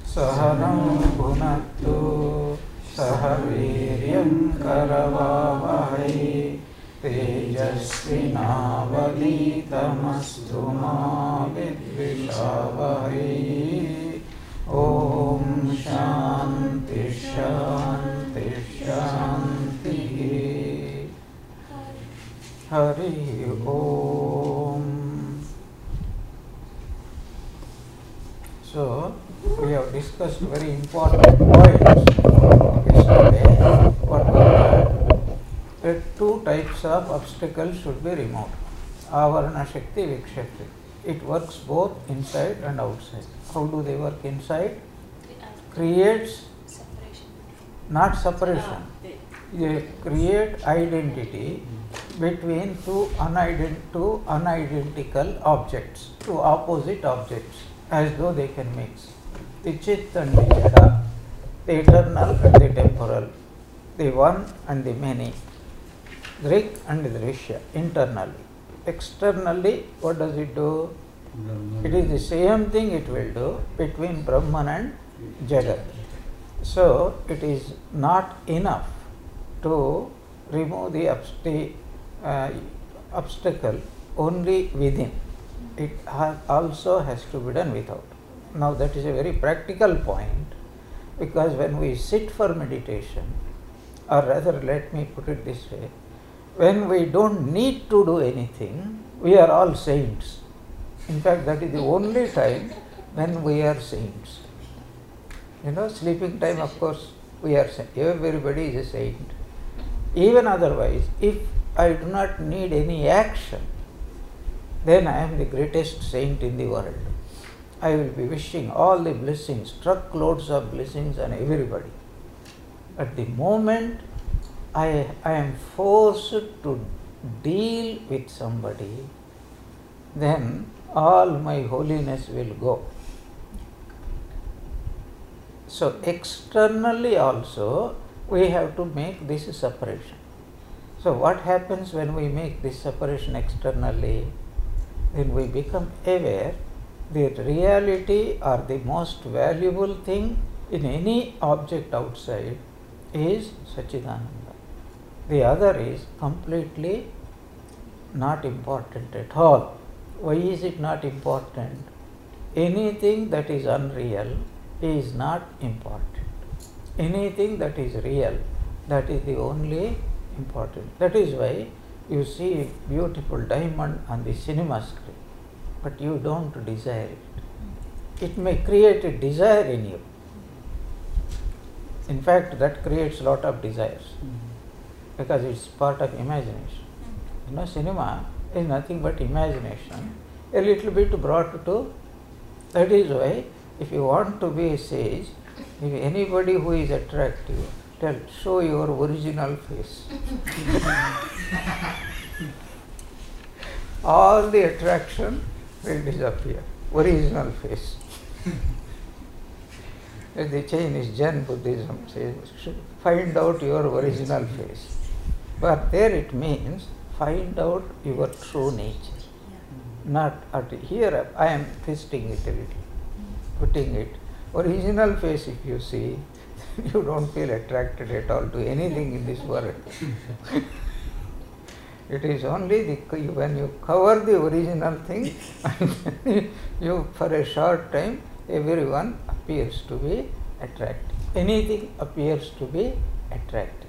सहनौ भुनक्तु सह वीर्यं करवावहै तेजस्विनावधीतमस्तु मा विद्विषावहै। ओम शांति शांति शांति। हरि ओम। So we have discussed very important points yesterday. What were that? Two types of obstacles should be removed. Avarana Shakti, Vikshakti. It works both inside and outside. How do they work inside? Creates not separation. They create identity between two unidentical objects, two opposite objects, as though they can mix. The Chit and the Jada, the eternal and the temporal, the one and the many, Drik and the Drishya, internally. Externally, what does it do? It is the same thing it will do between Brahman and Jagat. So, it is not enough to remove the obstacle only within. It also has to be done without. Now, that is a very practical point, because when we sit for meditation, or rather let me put it this way, when we don't need to do anything, we are all saints. In fact, that is the only time when we are saints. You know, sleeping time, of course, we are saints. Everybody is a saint. Even otherwise, if I do not need any action, then I am the greatest saint in the world. I will be wishing all the blessings, truckloads of blessings on everybody. At the moment I am forced to deal with somebody, then all my holiness will go. So, externally also we have to make this separation. So, what happens when we make this separation externally? Then we become aware that reality or the most valuable thing in any object outside is Satchidananda. The other is completely not important at all. Why is it not important? Anything that is unreal is not important. Anything that is real, that is the only important. That is why you see a beautiful diamond on the cinema screen, but you don't desire it. It may create a desire in you. In fact, that creates a lot of desires, because it's part of imagination. You know, cinema is nothing but imagination, a little bit brought to. That is why, if you want to be a sage, if anybody who is attractive, tell, show your original face. All the attraction will disappear. Original face. As the Chinese Zen Buddhism says, find out your original face. But there it means find out your true nature. Not here I am twisting it a little, putting it. Original face, if you see, you don't feel attracted at all to anything in this world. It is only when you cover the original thing, you for a short time, everyone appears to be attractive. Anything appears to be attractive.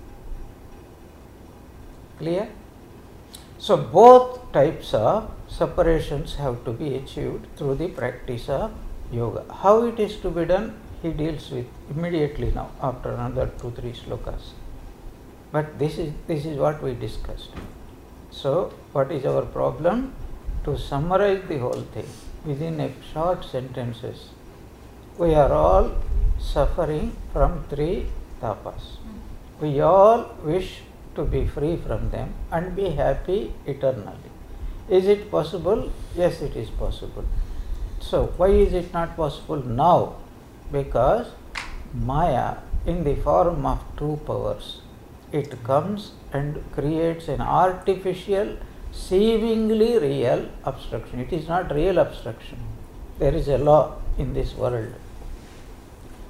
Clear? So, both types of separations have to be achieved through the practice of yoga. How it is to be done, he deals with immediately now, after another 2-3 slokas. But this is what we discussed. So, what is our problem? To summarize the whole thing within a short sentences. We are all suffering from 3 tapas. We all wish to be free from them and be happy eternally. Is it possible? Yes, it is possible. So, why is it not possible now? Because Maya, in the form of 2 powers, it comes and creates an artificial, seemingly real obstruction. It is not real obstruction. There is a law in this world.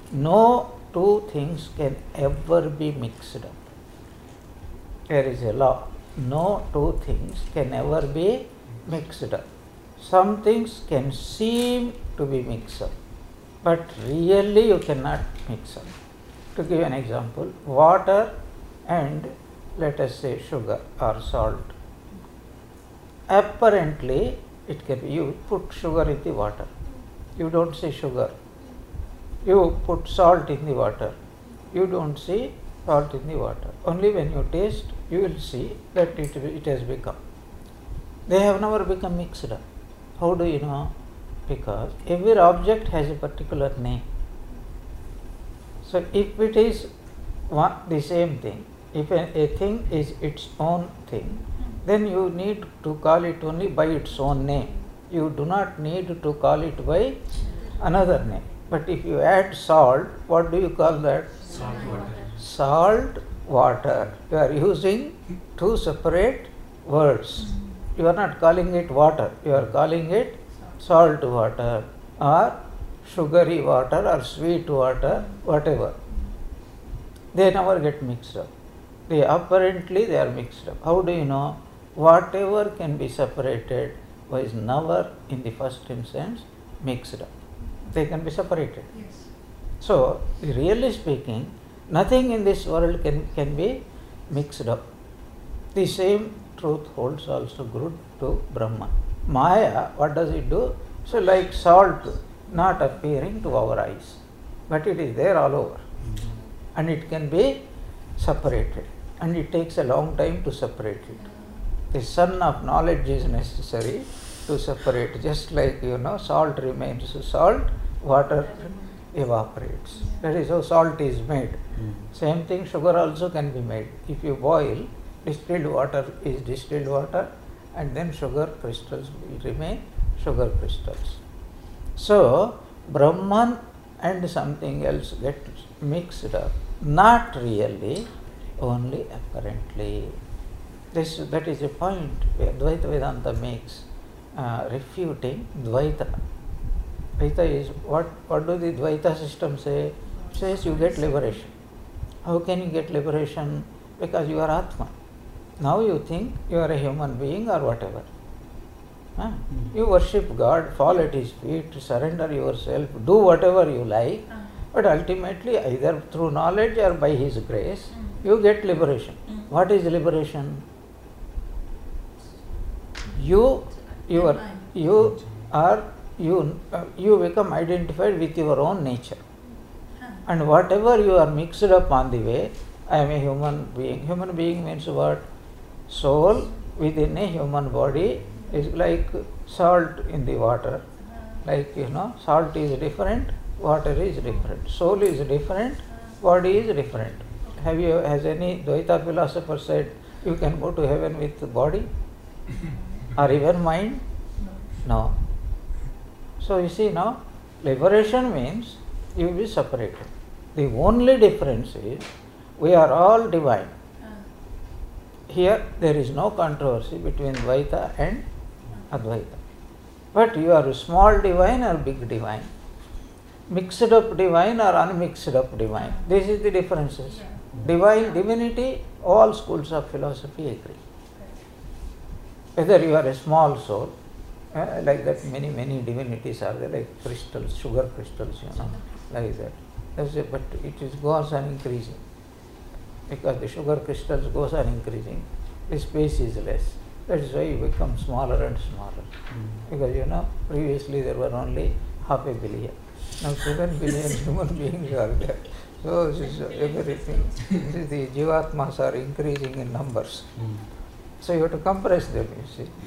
no two things can ever be mixed up. There is a law. No two things can ever be mixed up. Some things can seem to be mixed up, but really you cannot mix up. To give an example, water and let us say sugar or salt. Apparently it can be, you put sugar in the water, you don't see sugar. You put salt in the water, you don't see salt in the water. Only when you taste, you will see that it has become. They have never become mixed up. How do you know? Because every object has a particular name. So if it is the same thing, if a thing is its own thing, then you need to call it only by its own name. You do not need to call it by another name. But if you add salt, what do you call that? Salt water. Salt water. You are using two separate words. You are not calling it water, you are calling it salt water or sugary water or sweet water, whatever. They never get mixed up. Apparently they are mixed up. How do you know? Whatever can be separated was never in the first instance mixed up. They can be separated. Yes. So, really speaking, nothing in this world can be mixed up. The same truth holds also good to Brahman. Maya, what does it do? So, like salt not appearing to our eyes, but it is there all over. And it can be separated. And it takes a long time to separate it. The sun of knowledge is necessary to separate. Just like, salt remains salt, water evaporates. That is how salt is made. Same thing, sugar also can be made. If you boil, distilled water is distilled water, and then sugar crystals will remain sugar crystals. So, Brahman and something else get mixed up. Not really, only apparently. That is a point where Dvaita Vedanta makes, refuting Dvaita. Dvaita is, what do the Dvaita system say? It says you get liberation. How can you get liberation? Because you are Atma. Now you think you are a human being or whatever. You worship God, fall at His feet, surrender yourself, do whatever you like, but ultimately either through knowledge or by His grace, you get liberation. What is liberation? You become identified with your own nature. And whatever you are mixed up on the way, I am a human being. Human being means what? Soul within a human body is like salt in the water. Like, salt is different, water is different. Soul is different, body is different. Has any Dvaita philosopher said you can go to heaven with the body? Or even mind? No. So you see now, liberation means you will be separated. The only difference is we are all divine. Here there is no controversy between Dvaita and Advaita. But you are small divine or big divine, mixed up divine or unmixed up divine. This is the differences. Divine, divinity, all schools of philosophy agree. Whether you are a small soul, like that many divinities are there, like crystals, sugar crystals, like that. But it goes on increasing. Because the sugar crystals goes on increasing, the space is less. That is why you become smaller and smaller. Because previously there were only 500 million. Now 7 billion human beings are there. So this is everything. The Jivatmas are increasing in numbers. So you have to compress them, you see.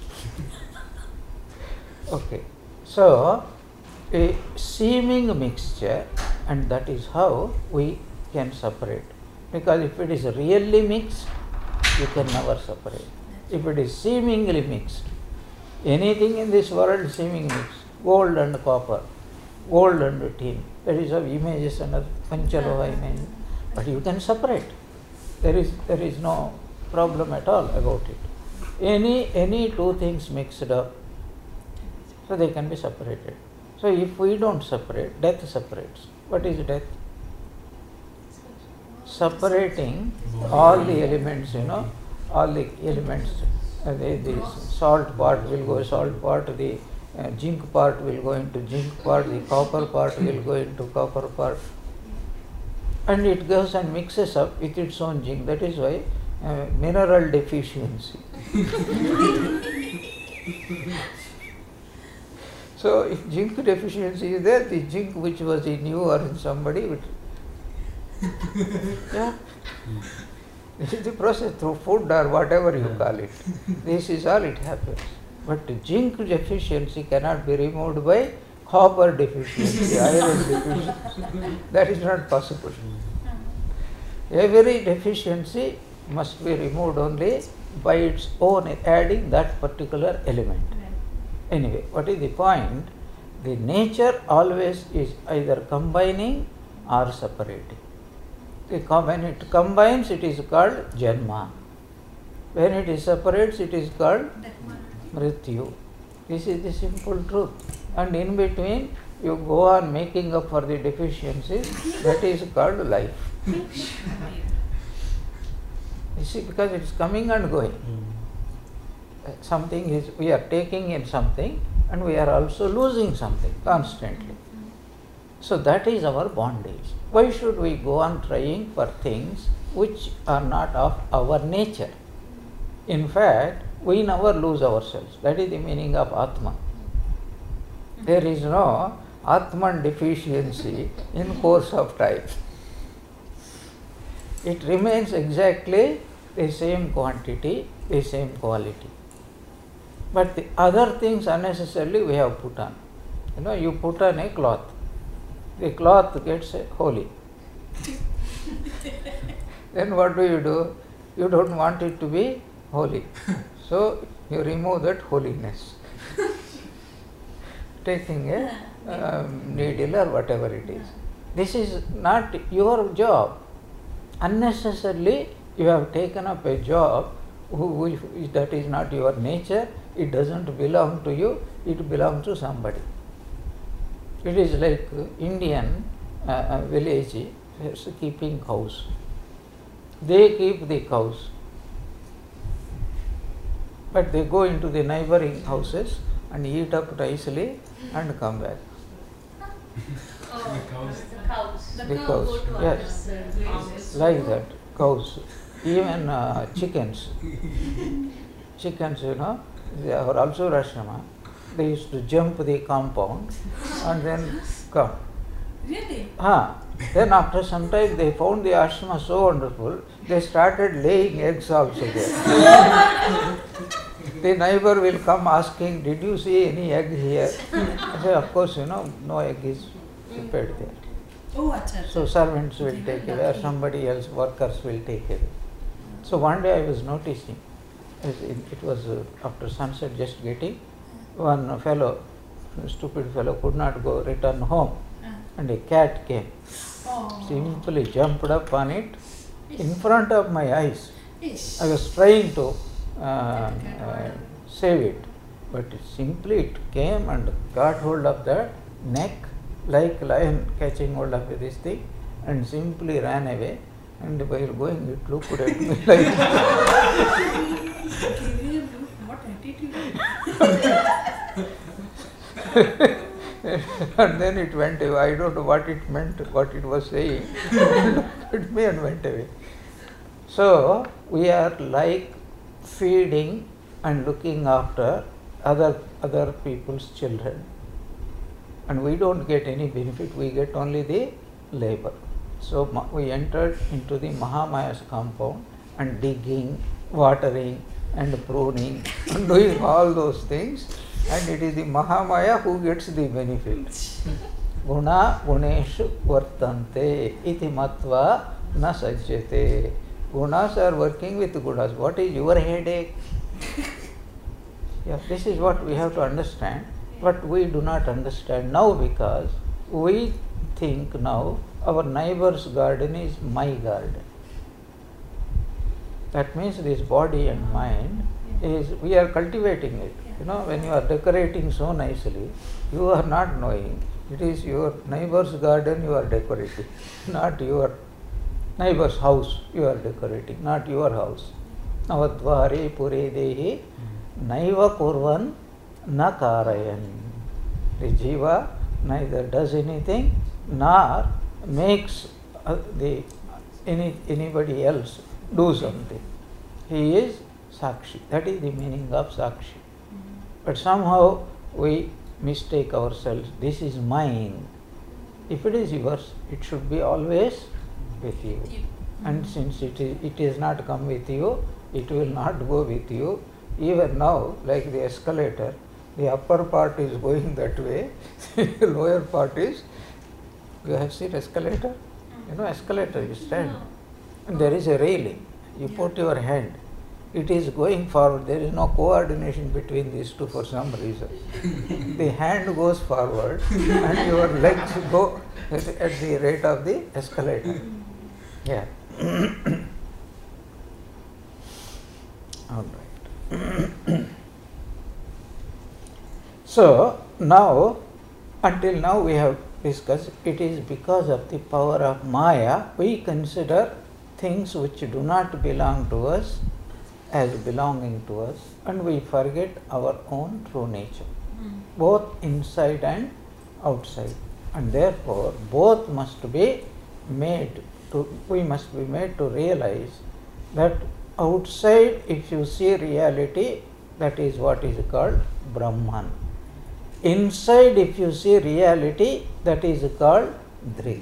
Okay. So a seeming mixture, and that is how we can separate. Because if it is really mixed, you can never separate. If it is seemingly mixed, anything in this world seemingly mixed, gold and copper, gold and tin, that is how images and Panchaloha image, but you can separate. There is no problem at all about it. Any two things mixed up, so they can be separated. So if we don't separate, death separates. What is death? Separating all the elements, all the elements. The salt part will go salt part, the zinc part will go into zinc part, the copper part will go into copper part. And it goes and mixes up with its own zinc. That is why mineral deficiency. So if zinc deficiency is there, the zinc which was in you or in somebody would yeah. This is the process through food or whatever you call it. This is all it happens. But zinc deficiency cannot be removed by copper deficiency, iron deficiency. That is not possible. Every deficiency must be removed only by its own adding that particular element. Anyway, what is the point? The nature always is either combining or separating. When it combines, it is called Janma. When it separates, it is called Mrityu. This is the simple truth. And in between, you go on making up for the deficiencies. That is called life. You see, because it is coming and going. Something is, we are taking in something and we are also losing something constantly. So that is our bondage. Why should we go on trying for things which are not of our nature? In fact, we never lose ourselves. That is the meaning of Atma. There is no Atman deficiency in course of time. It remains exactly the same quantity, the same quality. But the other things unnecessarily we have put on. You put on a cloth. The cloth gets holy. Then what do? You don't want it to be holy. So you remove that holiness. Taking a needle or whatever it is. This is not your job. Unnecessarily you have taken up a job that is not your nature. It doesn't belong to you. It belongs to somebody. It is like Indian village keeping cows. They keep the cows, but they go into the neighboring houses and eat up nicely and come back. The cows. Yes, like that. Cows, even chickens. Chickens, they are also Rashrama. They used to jump the compound and then come. Really? Then after some time they found the ashrama so wonderful, they started laying eggs also there. The neighbor will come asking, did you see any egg here? I say, of course, no egg is prepared there. Oh, achha. So servants will take away, or somebody else, workers will take away. So one day I was noticing, it was after sunset just getting, one fellow, stupid fellow, could not return home, and a cat came. Simply jumped up on it in front of my eyes. I was trying to save it, but it came and got hold of the neck like lion catching hold of this thing and simply ran away. And while going, it looked at me like what attitude? And then it went away. I don't know what it meant, what it was saying. It looked at me and went away. So we are like feeding and looking after other people's children, and we don't get any benefit. We get only the labor. So we entered into the Mahamaya's compound and digging, watering and pruning and doing all those things, and it is the Mahamaya who gets the benefit. Guna guneshu vartante iti matva na sajjate. Gunas are working with gunas. What is your headache? Yeah, this is what we have to understand, but we do not understand now because we think now our neighbor's garden is my garden. That means this body and mind is, we are cultivating it. You know, when you are decorating so nicely, you are not knowing. It is your neighbor's garden you are decorating, not your neighbor's house you are decorating, not your house. Navadvare pure dehi naiva kurvan na karayan. The jiva neither does anything nor makes anybody else do something. He is Sakshi. That is the meaning of Sakshi. But somehow we mistake ourselves. This is mine. If it is yours, it should be always with you. And since it is not come with you, it will not go with you. Even now, like the escalator, the upper part is going that way, the lower part is, you have seen escalator? You know escalator, you stand, and there is a railing. You put your hand, it is going forward. There is no coordination between these two for some reason. The hand goes forward and your legs go at the rate of the escalator. Yeah. All right. So now, until now we have discussed, it is because of the power of Maya we consider things which do not belong to us as belonging to us, and we forget our own true nature, both inside and outside, and therefore both must be made to, we must be made to realize that outside, if you see reality, that is what is called Brahman. Inside, if you see reality, that is called Drik.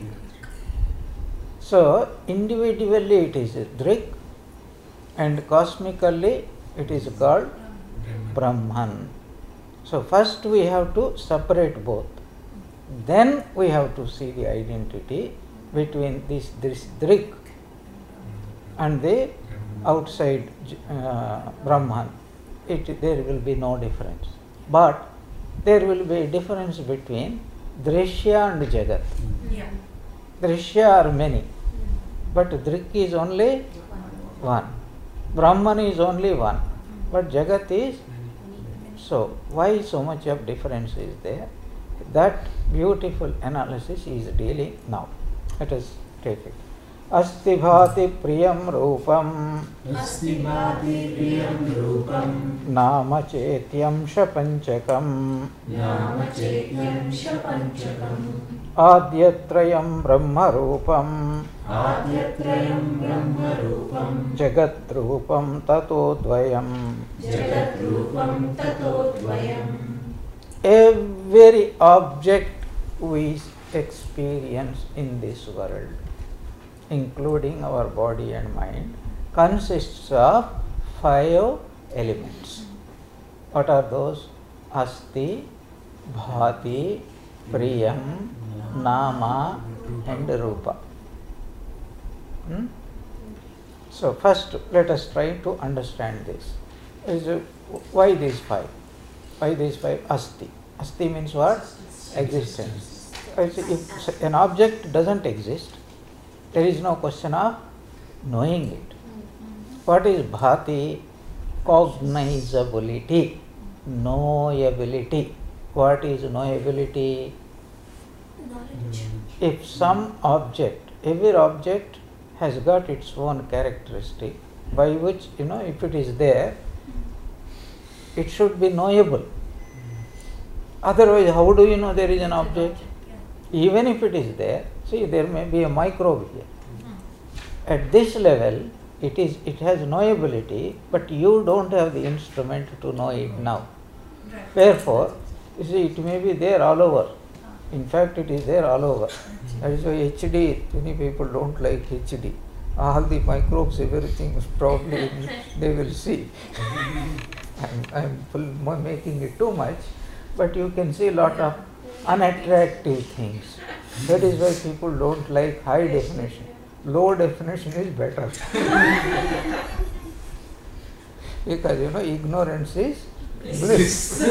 So, individually it is Drik, and cosmically it is called Brahman. So, first we have to separate both. Then we have to see the identity between this Drik and the outside Brahman. There will be no difference. But there will be a difference between Drishya and Jagat. Yeah. Drishya are many, but Drik is only one. Brahman is only one, but Jagat is. So, why so much of difference is there? That beautiful analysis is dealing now. Let us take it. Asti bhati priyam rupam Asti bhati priyam rupam nama chetyam shapanchakam Nama chetyam shapanchakam Adyatrayam brahma rupam Adyatrayam brahma rupam Jagat rupam tato dvayam. Jagat rupam tato dvayam. Every object we experience in this world, including our body and mind, consists of 5 elements. What are those? Asti, bhati, priyam, nama and rupa. So first let us try to understand this. Why these 5? Why these 5? Asti. Asti means what? Existence. If an object doesn't exist, there is no question of knowing it. What is bhati? Cognizability, knowability. What is knowability? Knowledge. If some object, every object has got its own characteristic by which, if it is there, it should be knowable. Otherwise, how do you know there is an object? Even if it is there, see, there may be a microbe here. At this level, it has knowability, but you don't have the instrument to know it now. Right. Therefore, you see, it may be there all over. In fact, it is there all over. That is why HD, many people don't like HD. All the microbes, everything is probably they will see. I'm making it too much, but you can see a lot of unattractive things. That is why people don't like high definition. Low definition is better. Because ignorance is bliss.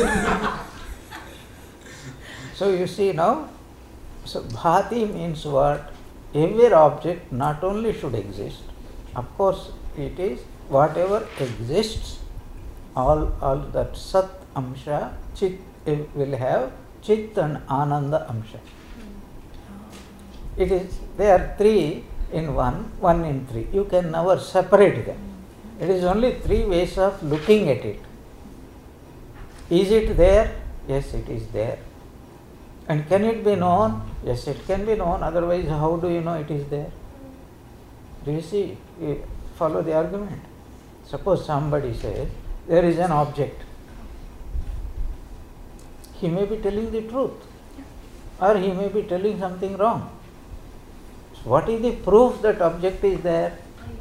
So you see now, so bhati means what? Every object not only should exist, of course it is whatever exists, all that sat amsha, chit will have chit and ananda amsha. It is, they are three in one, one in three. You can never separate them. It is only three ways of looking at it. Is it there? Yes, it is there. And can it be known? Yes, it can be known. Otherwise, how do you know it is there? Do you see? You follow the argument. Suppose somebody says, there is an object. He may be telling the truth, or he may be telling something wrong. So what is the proof that object is there?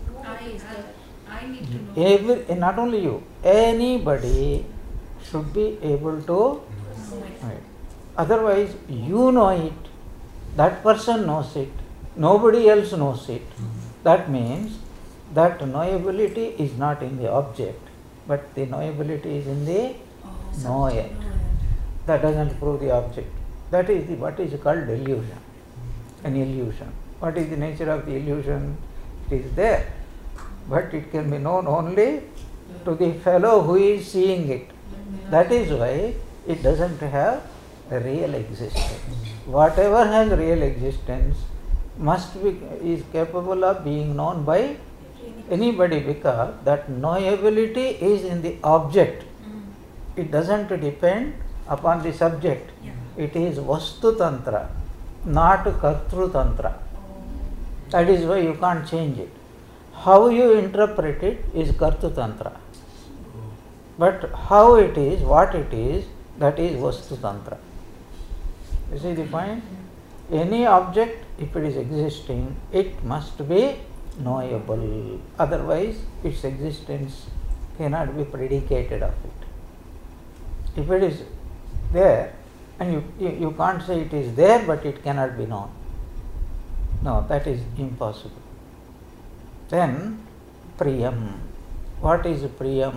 I need to know. Not only you, anybody should be able to know it. Otherwise, you know it, that person knows it, nobody else knows it. That means that knowability is not in the object, but the knowability is in the knower. That doesn't prove the object. That is what is called delusion, an illusion. What is the nature of the illusion? It is there, but it can be known only to the fellow who is seeing it. That is why it doesn't have a real existence. Whatever has real existence is capable of being known by anybody, because that knowability is in the object. It doesn't depend upon the subject. It is vastu tantra, not kartru tantra. That is why you can't change it. How you interpret it is kartu tantra. But how it is, what it is, that is vastu tantra. You see the point? Any object, if it is existing, it must be knowable. Otherwise, its existence cannot be predicated of it. If it is there, and you can't say it is there, but it cannot be known. No, that is impossible. Then, priyam. What is priyam?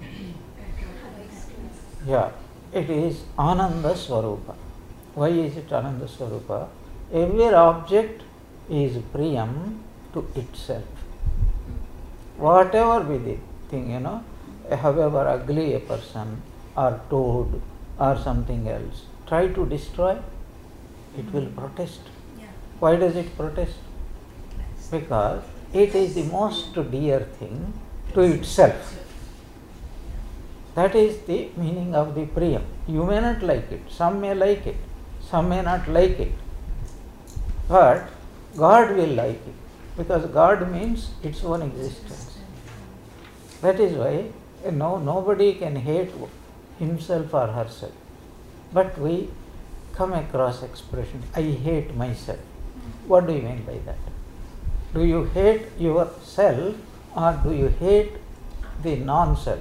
Yeah, it is ananda swarupa. Why is it ananda swarupa? Every object is priyam to itself. Whatever be the thing, however ugly a person or toad or something else, try to destroy, it will protest. Why does it protest? Because it is the most dear thing to itself. That is the meaning of the priyam. You may not like it, some may like it, some may not like it. But God will like it, because God means its own existence. That is why nobody can hate himself or herself. But we come across expression, I hate myself. What do you mean by that? Do you hate yourself or do you hate the non-self?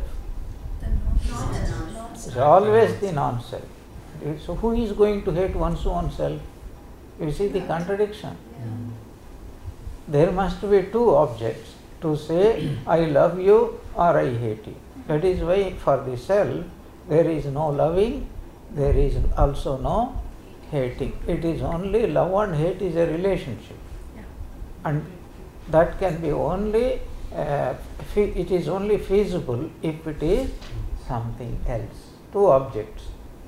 It's always the non-self. So who is going to hate one's own self? You see the contradiction. There must be two objects to say I love you or I hate you. That is why for the self there is no loving, there is also no hating. It is only love and hate is a relationship. And that can be only, it is only feasible if it is something else. Two objects.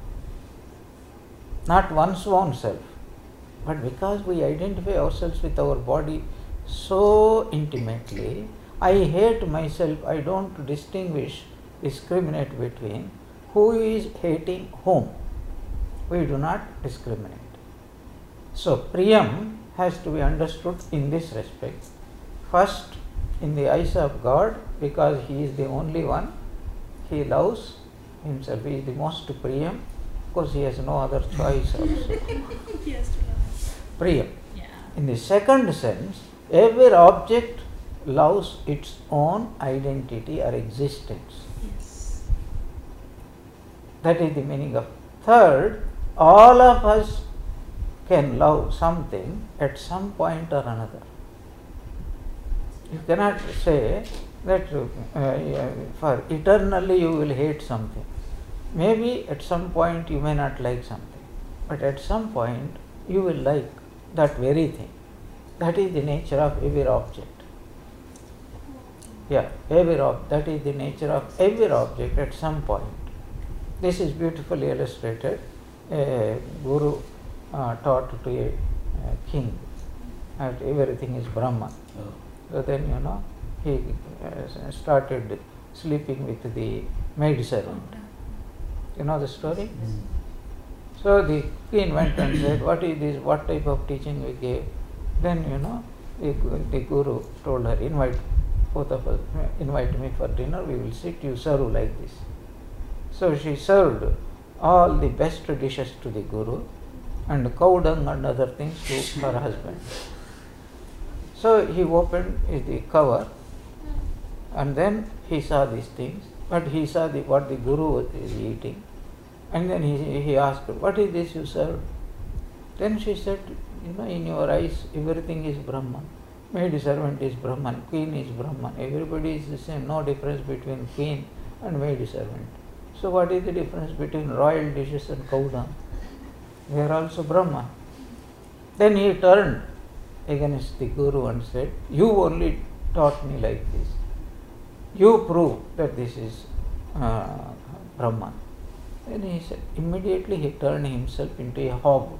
Not one's own self. But because we identify ourselves with our body so intimately, I hate myself, I don't discriminate between who is hating whom. We do not discriminate. So, priyam has to be understood in this respect. First, in the eyes of God, because He is the only one, He loves Himself, He is the most priyam. Of course, He has no other choice also. Priyam. In the second sense, every object loves its own identity or existence. That is the meaning of. Third, all of us can love something at some point or another. You cannot say that for eternally you will hate something. Maybe at some point you may not like something, but at some point you will like that very thing. That is the nature of every object. Yeah, that is the nature of every object at some point. This is beautifully illustrated. A guru taught to a king that everything is Brahman. Oh. So then, he started sleeping with the maid servant. You know the story? So the queen went and said, what is this, what type of teaching we gave? Then, the guru told her, invite both of us, invite me for dinner, we will sit, you serve like this. So she served all the best dishes to the guru and cow dung and other things to her husband. So he opened the cover and then he saw these things, but he saw what the guru is eating. And then he asked her, what is this you served? Then she said, in your eyes everything is Brahman. Maid servant is Brahman, queen is Brahman, everybody is the same, no difference between queen and maid servant. So what is the difference between royal dishes and cow dung? They are also Brahman. Then he turned against the guru and said, you only taught me like this. You prove that this is Brahman. Then he said, immediately he turned himself into a hog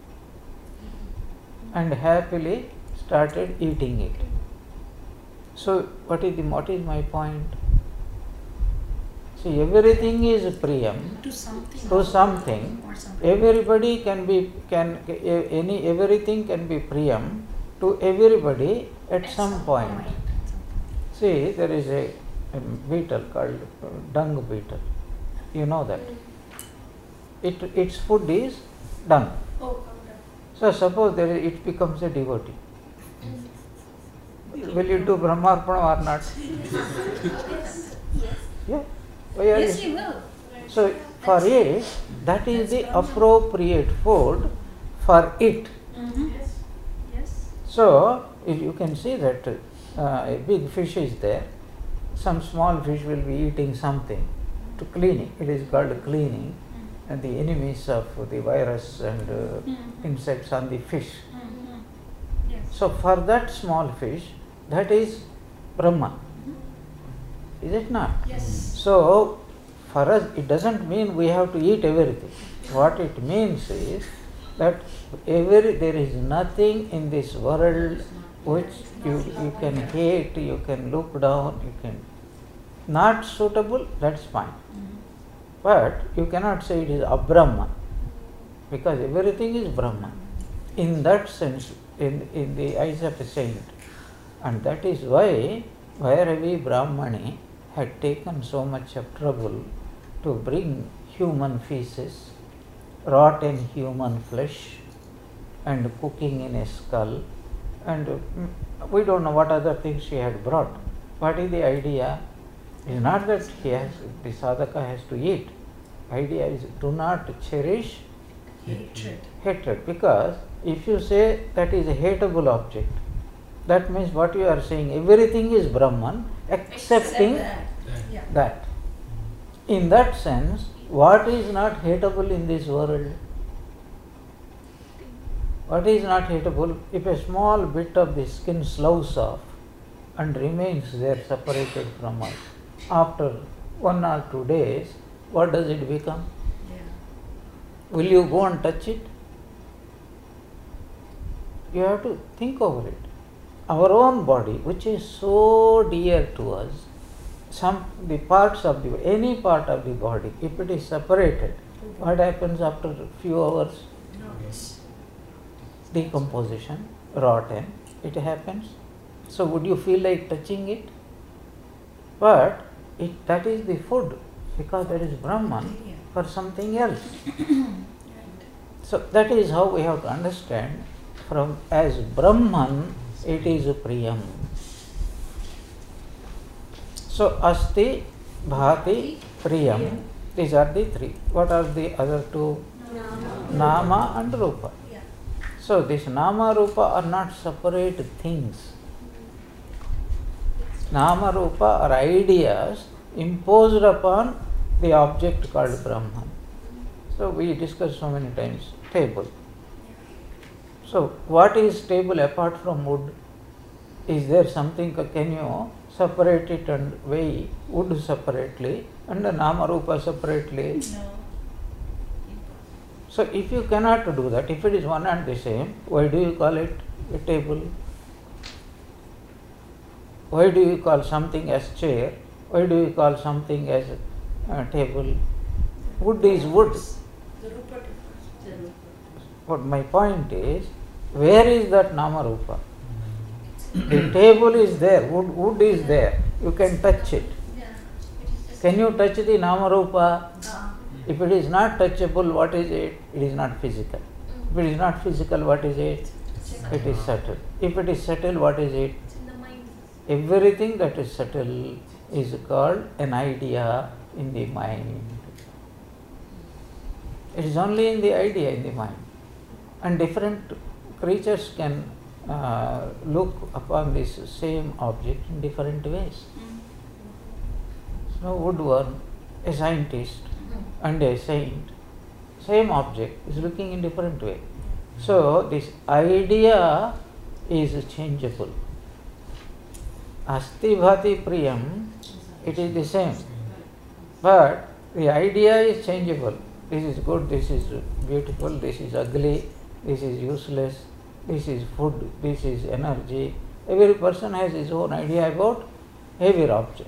and happily started eating it. So what is my point? See, everything is priyam To something. to something. Or something. Everybody everything can be priyam to everybody at some point. See, there is a beetle called dung beetle. You know that. Its food is dung. Oh, So suppose it becomes a devotee. Will you do Brahmarpana or not? yes. Yeah. Why are Yes, you- you will. So for it, that is the appropriate food for it. Yes. So if you can see that a big fish is there, some small fish will be eating something to cleaning. It is called cleaning, and the enemies of the virus and insects on the fish. Yes. So for that small fish, that is Brahman. Is it not? Yes. So for us, it doesn't mean we have to eat everything. What it means is that there is nothing in this world which you can hate, you can look down, you can not suitable, that's fine. But you cannot say it is Abrahman, because everything is Brahman. In that sense, in the eyes of a saint. And that is why Bhairavi Brahmani had taken so much of trouble to bring human feces, rotten human flesh, and cooking in a skull, and we don't know what other things she had brought. What is the idea? It is not that the sadhaka has to eat. Idea is do not cherish hatred, because if you say that is a hateable object, that means what you are saying, everything is Brahman excepting that. In that sense, what is not hateable in this world? What is not hateable? If a small bit of the skin sloughs off and remains there separated from us, after 1 or 2 days, what does it become? Will you go and touch it? You have to think over it. Our own body, which is so dear to us, any part of the body, if it is separated, what happens after a few hours? Decomposition, rotten, it happens. So would you feel like touching it? But that is the food, because that is Brahman for something else. So that is how we have to understand, as Brahman it is Priyam. So Asti, Bhati, Priyam, these are the three. What are the other two? Nama and Rupa. So this Nama, Rupa are not separate things. Nama, Rupa are ideas imposed upon the object called Brahman. So we discussed so many times, table. So what is table apart from wood? Is there something, can you separate it and weigh wood separately and the Nama Rupa separately? No. So if you cannot do that, if it is one and the same, why do you call it a table? Why do you call something as chair? Why do you call something as a table? Wood is wood. The Rupa differs. But my point is, where is that Nama Rupa? The table is there, wood is there, you can touch it. Yeah. Can you touch the Nama Rupa? Uh, If it is not touchable, what is it? It is not physical. If it is not physical, what is it? It is subtle. If it is subtle, what is it? It's in the mind. Everything that is subtle is called an idea in the mind. It is only in the idea in the mind. And different creatures can look upon this same object in different ways. So woodworm, a scientist and a saint, same object is looking in different way. So this idea is changeable. Asti bhati priyam, it is the same, but the idea is changeable. This is good, this is beautiful, this is ugly, this is useless, this is food, this is energy. Every person has his own idea about every object.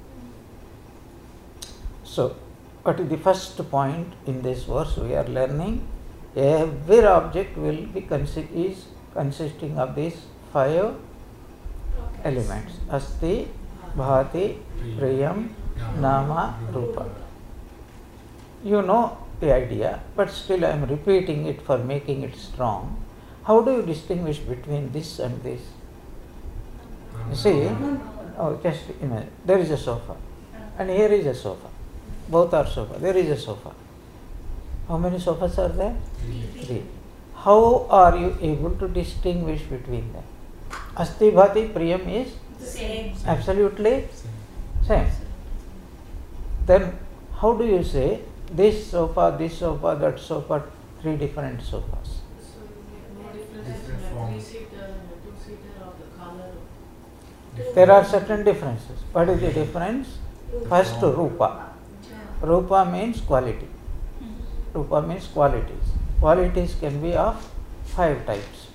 So, what is the first point in this verse we are learning? Every object will be consisting of these 5 elements. Asti, bhati, priyam, nama, rupa. You know the idea, but still I am repeating it for making it strong. How do you distinguish between this and this? You see, just imagine, there is a sofa and here is a sofa. Both are sofa. There is a sofa. How many sofas are there? 3. How are you able to distinguish between them? Asti bhati priyam is Same. absolutely same. Then how do you say this sofa, that sofa, 3 different sofas? Different forms. Two-seater or the color. There are certain differences. What is the difference? First, rupa. Rupa means quality. Rupa means qualities. Qualities can be of 5 types.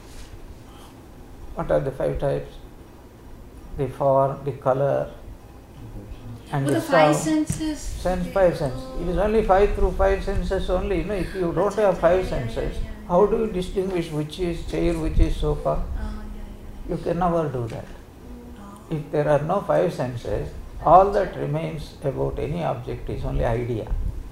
What are the 5 types? The form, the color, and Well, the the 5 sound. senses. 5 senses. It is only 5 through 5 senses only. If you don't have 5 senses, how do you distinguish which is chair, which is sofa? You can never do that. If there are no 5 senses, all that remains about any object is only idea.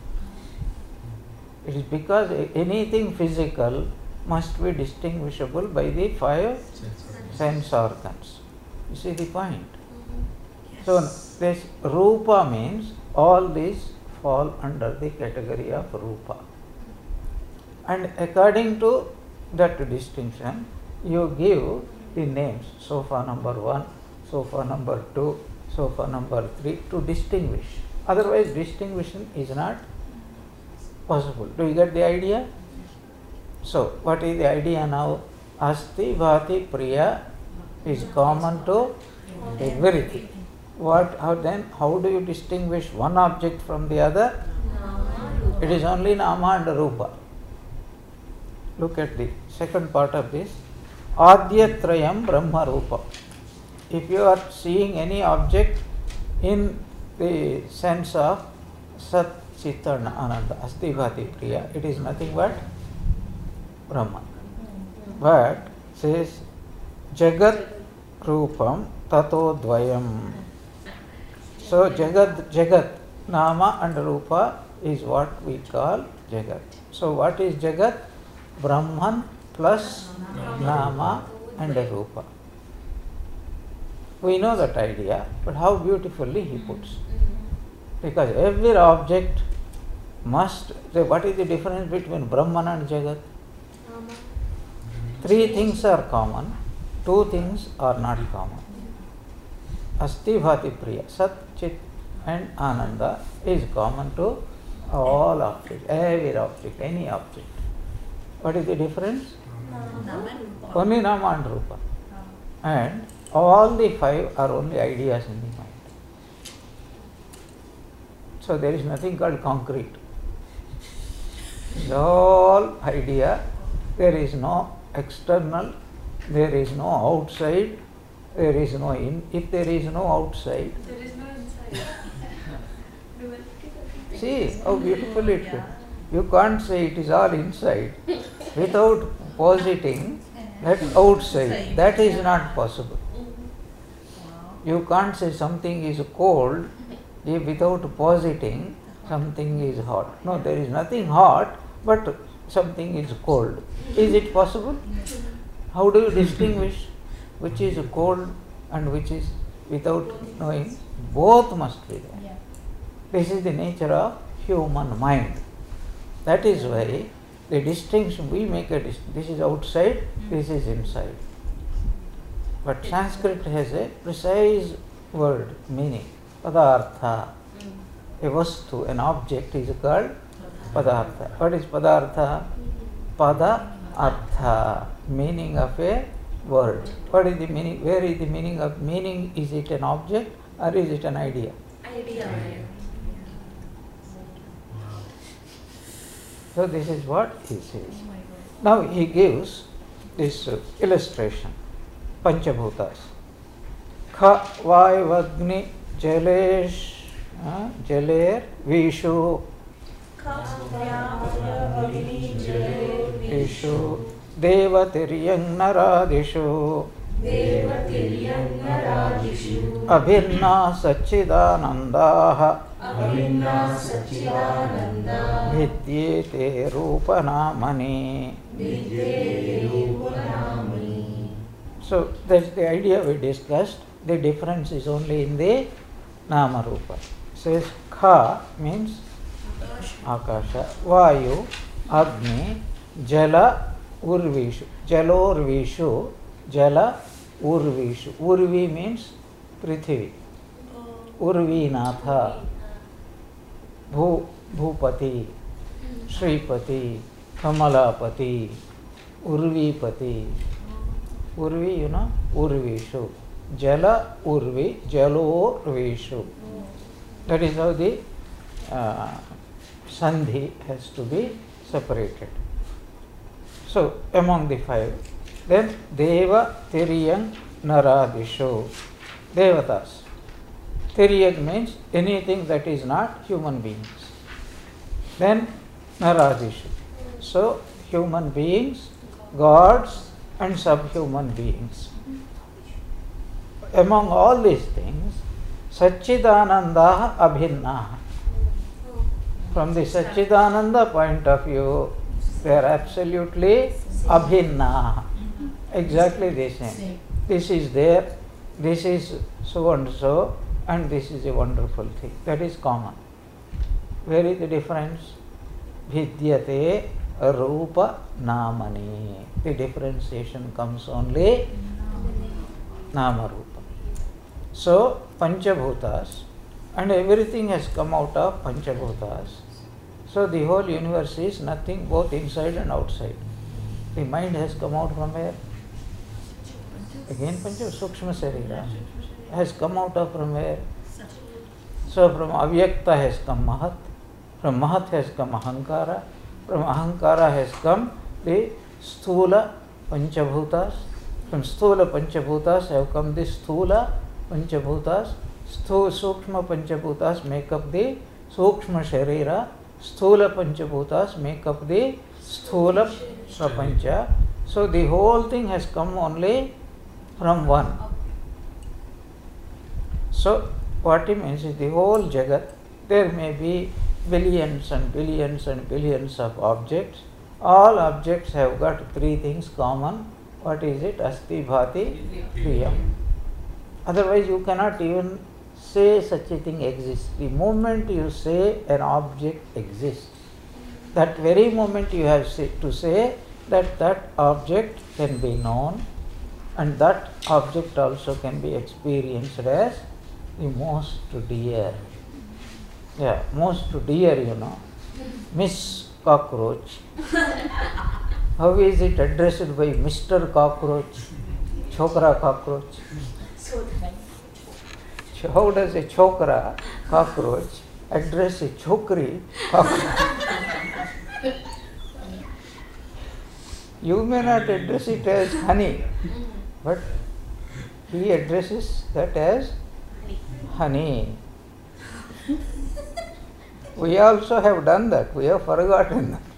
It is because anything physical must be distinguishable by the 5 sense organs. You see the point? So this rupa means all these fall under the category of rupa. And according to that distinction, you give the names, sofa number 1, sofa number 2, sofa number 3 to distinguish. Otherwise distinguishing is not possible. Do you get the idea? So what is the idea now? Asti bhati priya is common to everything. How do you distinguish one object from the other? It is only nama and rupa. Look at the second part of this. Adyatrayam Brahma Rupa. If you are seeing any object in the sense of Sat, Chit and Ananda, Asti Bhati Priya, it is nothing but Brahman. But says Jagat Rupam Tato Dvayam. So Jagat, Nama and Rupa is what we call Jagat. So what is Jagat? Brahman plus Nama and Rupa. We know that idea, but how beautifully he puts. Because every object must, what is the difference between Brahman and Jagat? 3 things are common, 2 things are not common. Asti Bhati Priya, Sat, Chit and Ananda is common to all objects, every object, any object. What is the difference? Only Nama and Rupa. And all the five are only ideas in the mind. So there is nothing called concrete. It's all idea. There is no external, there is no outside, there is no in. If there is no outside, There is no inside. see how beautiful it is. You can't say it is all inside without positing that outside. That is not possible. You can't say something is cold without positing something is hot. No, there is nothing hot, but something is cold. Is it possible? How do you distinguish which is cold and which is without knowing? Both must be there. This is the nature of human mind. That is why the distinction, we make a distinction. This is outside, this is inside. But Sanskrit has a precise word, meaning, padartha. A vastu, an object is called padartha. What is padartha? Pada artha, meaning of a word. What is the meaning? Where is the meaning of meaning? Is it an object or is it an idea? Idea. So this is what he says. Now he gives this illustration. Panchabhutas. Kha, Vayavagni, Jalesh, Jaler, Vishu, Vishu, Devatiryang Naradishu, Abhinna Sachidanandaha, Vidyete Rupanamani. So that's the idea we discussed. The difference is only in the Nama Rupa. It says Kha means Akasha, Vayu, Agni, Jala, Urvishu. Jalorvishu, Jala, Urvishu. Urvi means Prithvi. Urvinatha, Bhupati, Shripati, Kamalapati, Urvipati. Urvi, you know, Urvishu. Jala, Urvi, Jalorvishu. That is how the Sandhi has to be separated. So, among the five, then Deva, Tiryang, Naradishu. Devatas. Tiryang means anything that is not human beings. Then Naradishu. So, human beings, gods, and subhuman beings. Among all these things, Satchidananda Abhinna. From the Satchidananda point of view, they are absolutely Abhinna. Exactly the same. This is there, this is so and so, and this is a wonderful thing. That is common. Where is the difference? Vidyate Rupa Namani. The differentiation comes only Nama Rupa. So, Panchabhutas, and everything has come out of Panchabhutas. So, the whole universe is nothing both inside and outside. The mind has come out from where? Again, Sukshma Sarira has come out of from where? So, from Avyakta has come Mahat, from Mahat has come Ahankara, from Ahankara has come the Sthula Panchabhutas, from Sthula Panchabhutas have come the Sthula Panchabhutas, Sukshma Panchabhutas make up the Sukshma Sharira, Sthula Panchabhutas make up the Sthula Prapancha. So the whole thing has come only from one. So what he means is the whole Jagat, there may be billions and billions and billions of objects. All objects have got three things common. What is it? Asti, Bhati, Kriyam. Otherwise you cannot even say such a thing exists. The moment you say an object exists, that very moment you have to say that that object can be known, and that object also can be experienced as the most dear. Yeah, most dear, you know. Miss Cockroach. How is it addressed by Mr. Cockroach? Chokra Cockroach. How does a chokra, cockroach, address a chokri, cockroach? You may not address it as honey, but he addresses that as honey. We also have done that. We have forgotten that.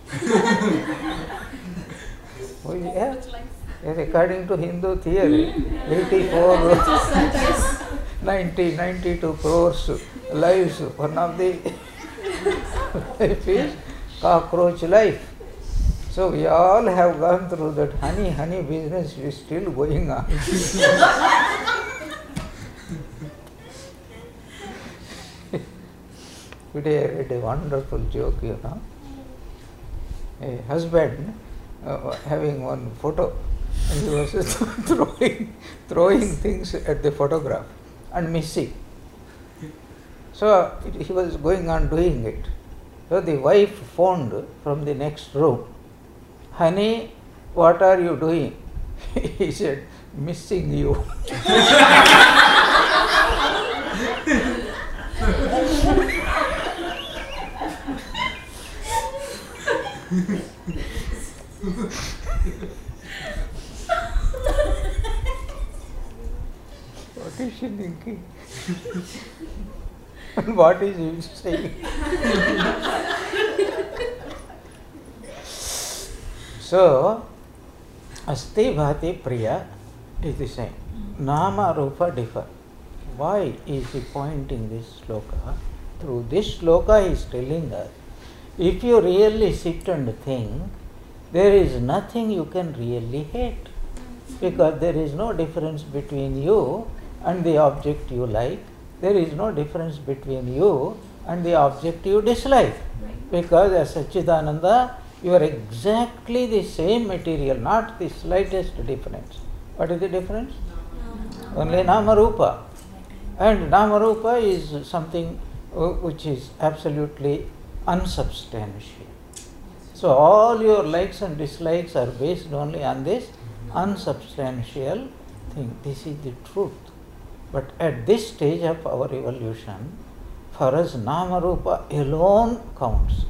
Yes, according to Hindu theory, 84, 92 crores lives. One of the life is cockroach life. So we all have gone through that honey business is still going on. Today I read a wonderful joke, A husband having one photo, and he was throwing things at the photograph and missing. So he was going on doing it. So the wife phoned from the next room, "Honey, what are you doing?" He said, "Missing you." What is she thinking? And what is he saying? So, Asti Bhati Priya is the same. Nama Rupa differ. Why is he pointing this sloka? Through this sloka he is telling us, if you really sit and think, there is nothing you can really hate, because there is no difference between you and the object you like. There is no difference between you and the object you dislike, because as Satchidananda you are exactly the same material, not the slightest difference. What is the difference? Only Nama Rupa. And Nama Rupa is something which is absolutely unsubstantial. So all your likes and dislikes are based only on this unsubstantial thing. This is the truth. But at this stage of our evolution, for us Nama Rupa alone counts.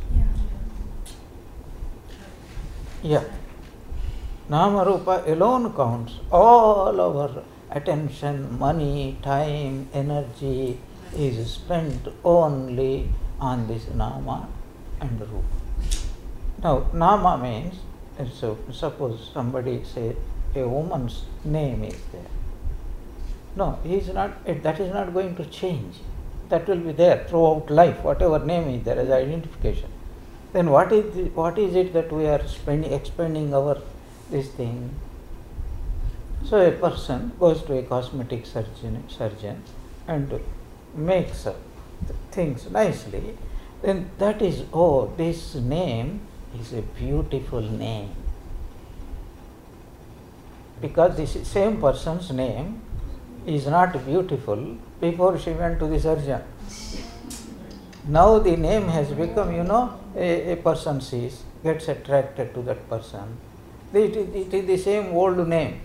Yeah. Nama Rupa alone counts. All our attention, money, time, energy is spent only on this Nama and Rupa. Now, Nama means, so suppose somebody say a woman's name is there. No, he is not. That is not going to change. That will be there throughout life, whatever name is there as identification. Then what is it that we are expending our this thing? So a person goes to a cosmetic surgeon and makes things nicely. Then that is, oh, this name is a beautiful name, because this same person's name is not beautiful before she went to the surgeon. Now the name has become, a person sees, gets attracted to that person. It is the same old name.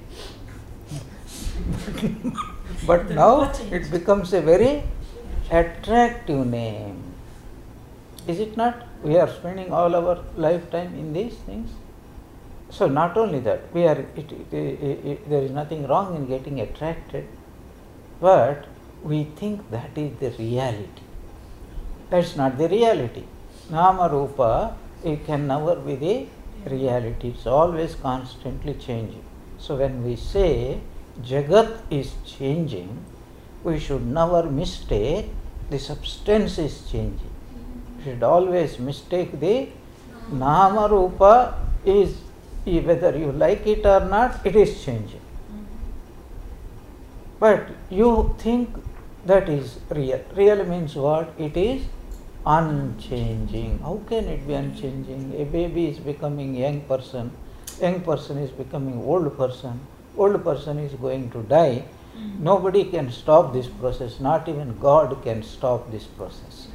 But now it becomes a very attractive name. Is it not? We are spending all our lifetime in these things. So not only that, there is nothing wrong in getting attracted, but we think that is the reality. That's not the reality. Nama Rupa, it can never be the reality. It's always constantly changing. So when we say Jagat is changing, we should never mistake the substance is changing. We should always mistake the Nama Rupa is, whether you like it or not, it is changing. But you think that is real. Real means what? It is unchanging. How can it be unchanging? A baby is becoming young person is becoming old person is going to die. Nobody can stop this process, not even God can stop this process.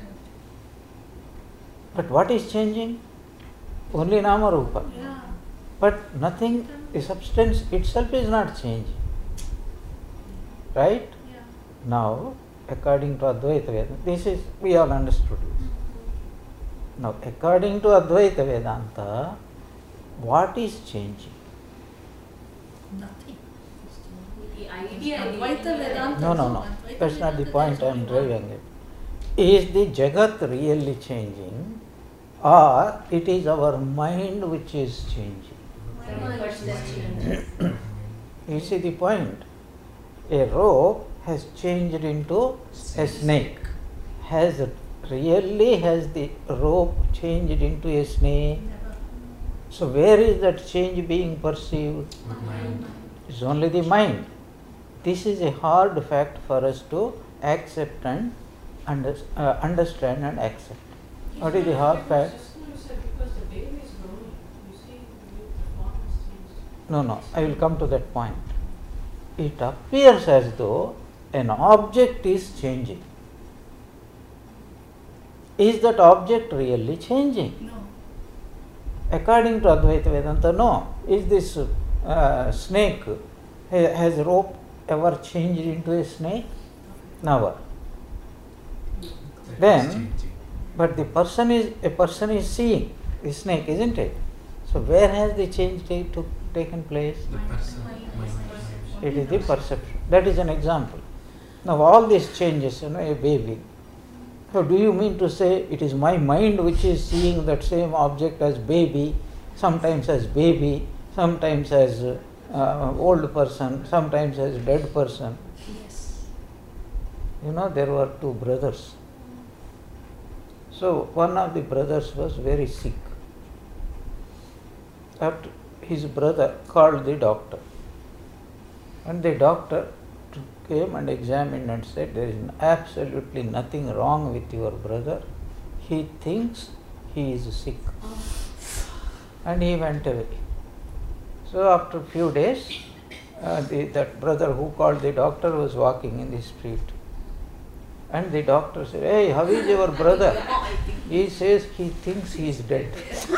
But what is changing? Only Nama Rupa. But nothing, the substance itself is not changing. right? Yeah. Now, according to Advaita Vedanta, this is, we all understood this. Now, according to Advaita Vedanta, what is changing? Nothing. The idea, Advaita Vedanta. No, Advaita that's not the Vedanta, point I there is am only one. driving at. Is the Jagat really changing, or it is our mind which is changing? Mind is changing. You see the point? A rope has changed into a snake. Has the rope changed into a snake? Never. So where is that change being perceived? Mind. It's only the mind. This is a hard fact for us to accept and understand and accept. What is the hard fact? Just now you said because the baby is growing. You see, the form has changed. No, I will come to that point. It appears as though an object is changing. Is that object really changing? No. According to Advaita Vedanta, no. Is this snake, has rope ever changed into a snake? Never. Then, but a person is seeing the snake, isn't it? So where has the change taken place? It is the perception. That is an example. Now all these changes, a baby. So do you mean to say it is my mind which is seeing that same object as baby, sometimes as baby, sometimes as old person, sometimes as dead person? Yes. There were two brothers. So one of the brothers was very sick. After his brother called the doctor. And the doctor came and examined and said, there is absolutely nothing wrong with your brother. He thinks he is sick. And he went away. So after a few days, that brother who called the doctor was walking in the street. And the doctor said, hey, how is your brother? He says he thinks he is dead.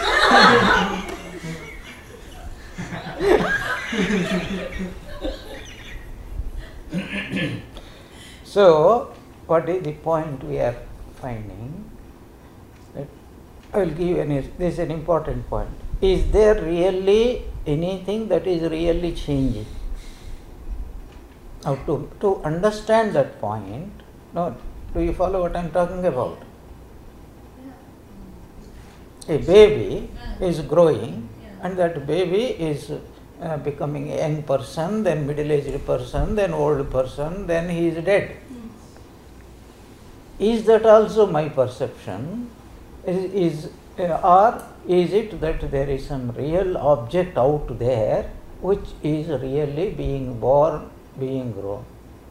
So, what is the point we are finding? That I will give you this is an important point. Is there really anything that is really changing? Now, to understand that point, no, do you follow what I am talking about? A baby is growing, and that baby is becoming a young person, then middle-aged person, then old person, then he is dead. Is that also my perception? Or is it that there is some real object out there which is really being born, being grown?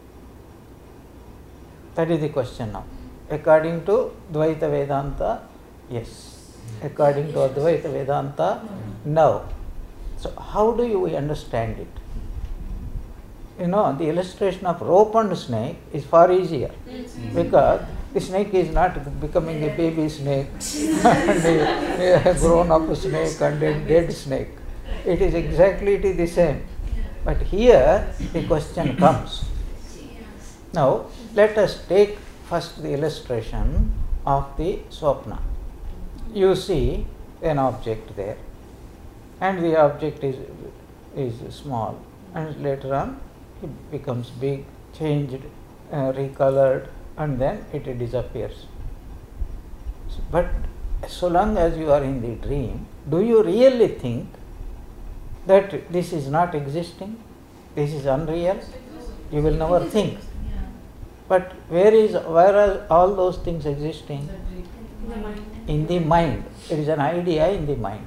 That is the question now. According to Dvaita Vedanta, yes. According to Advaita Vedanta, no. So how do we understand it? The illustration of rope and snake is far easier, because the snake is not becoming a baby snake and a grown-up snake and a dead snake. It is exactly the same. But here the question comes. Now let us take first the illustration of the swapna. You see an object there, and the object is small, and later on it becomes big, changed, recolored, and then it disappears. But so long as you are in the dream, do you really think that this is not existing, this is unreal? You will never think. But where are all those things existing? In the mind. It is an idea in the mind.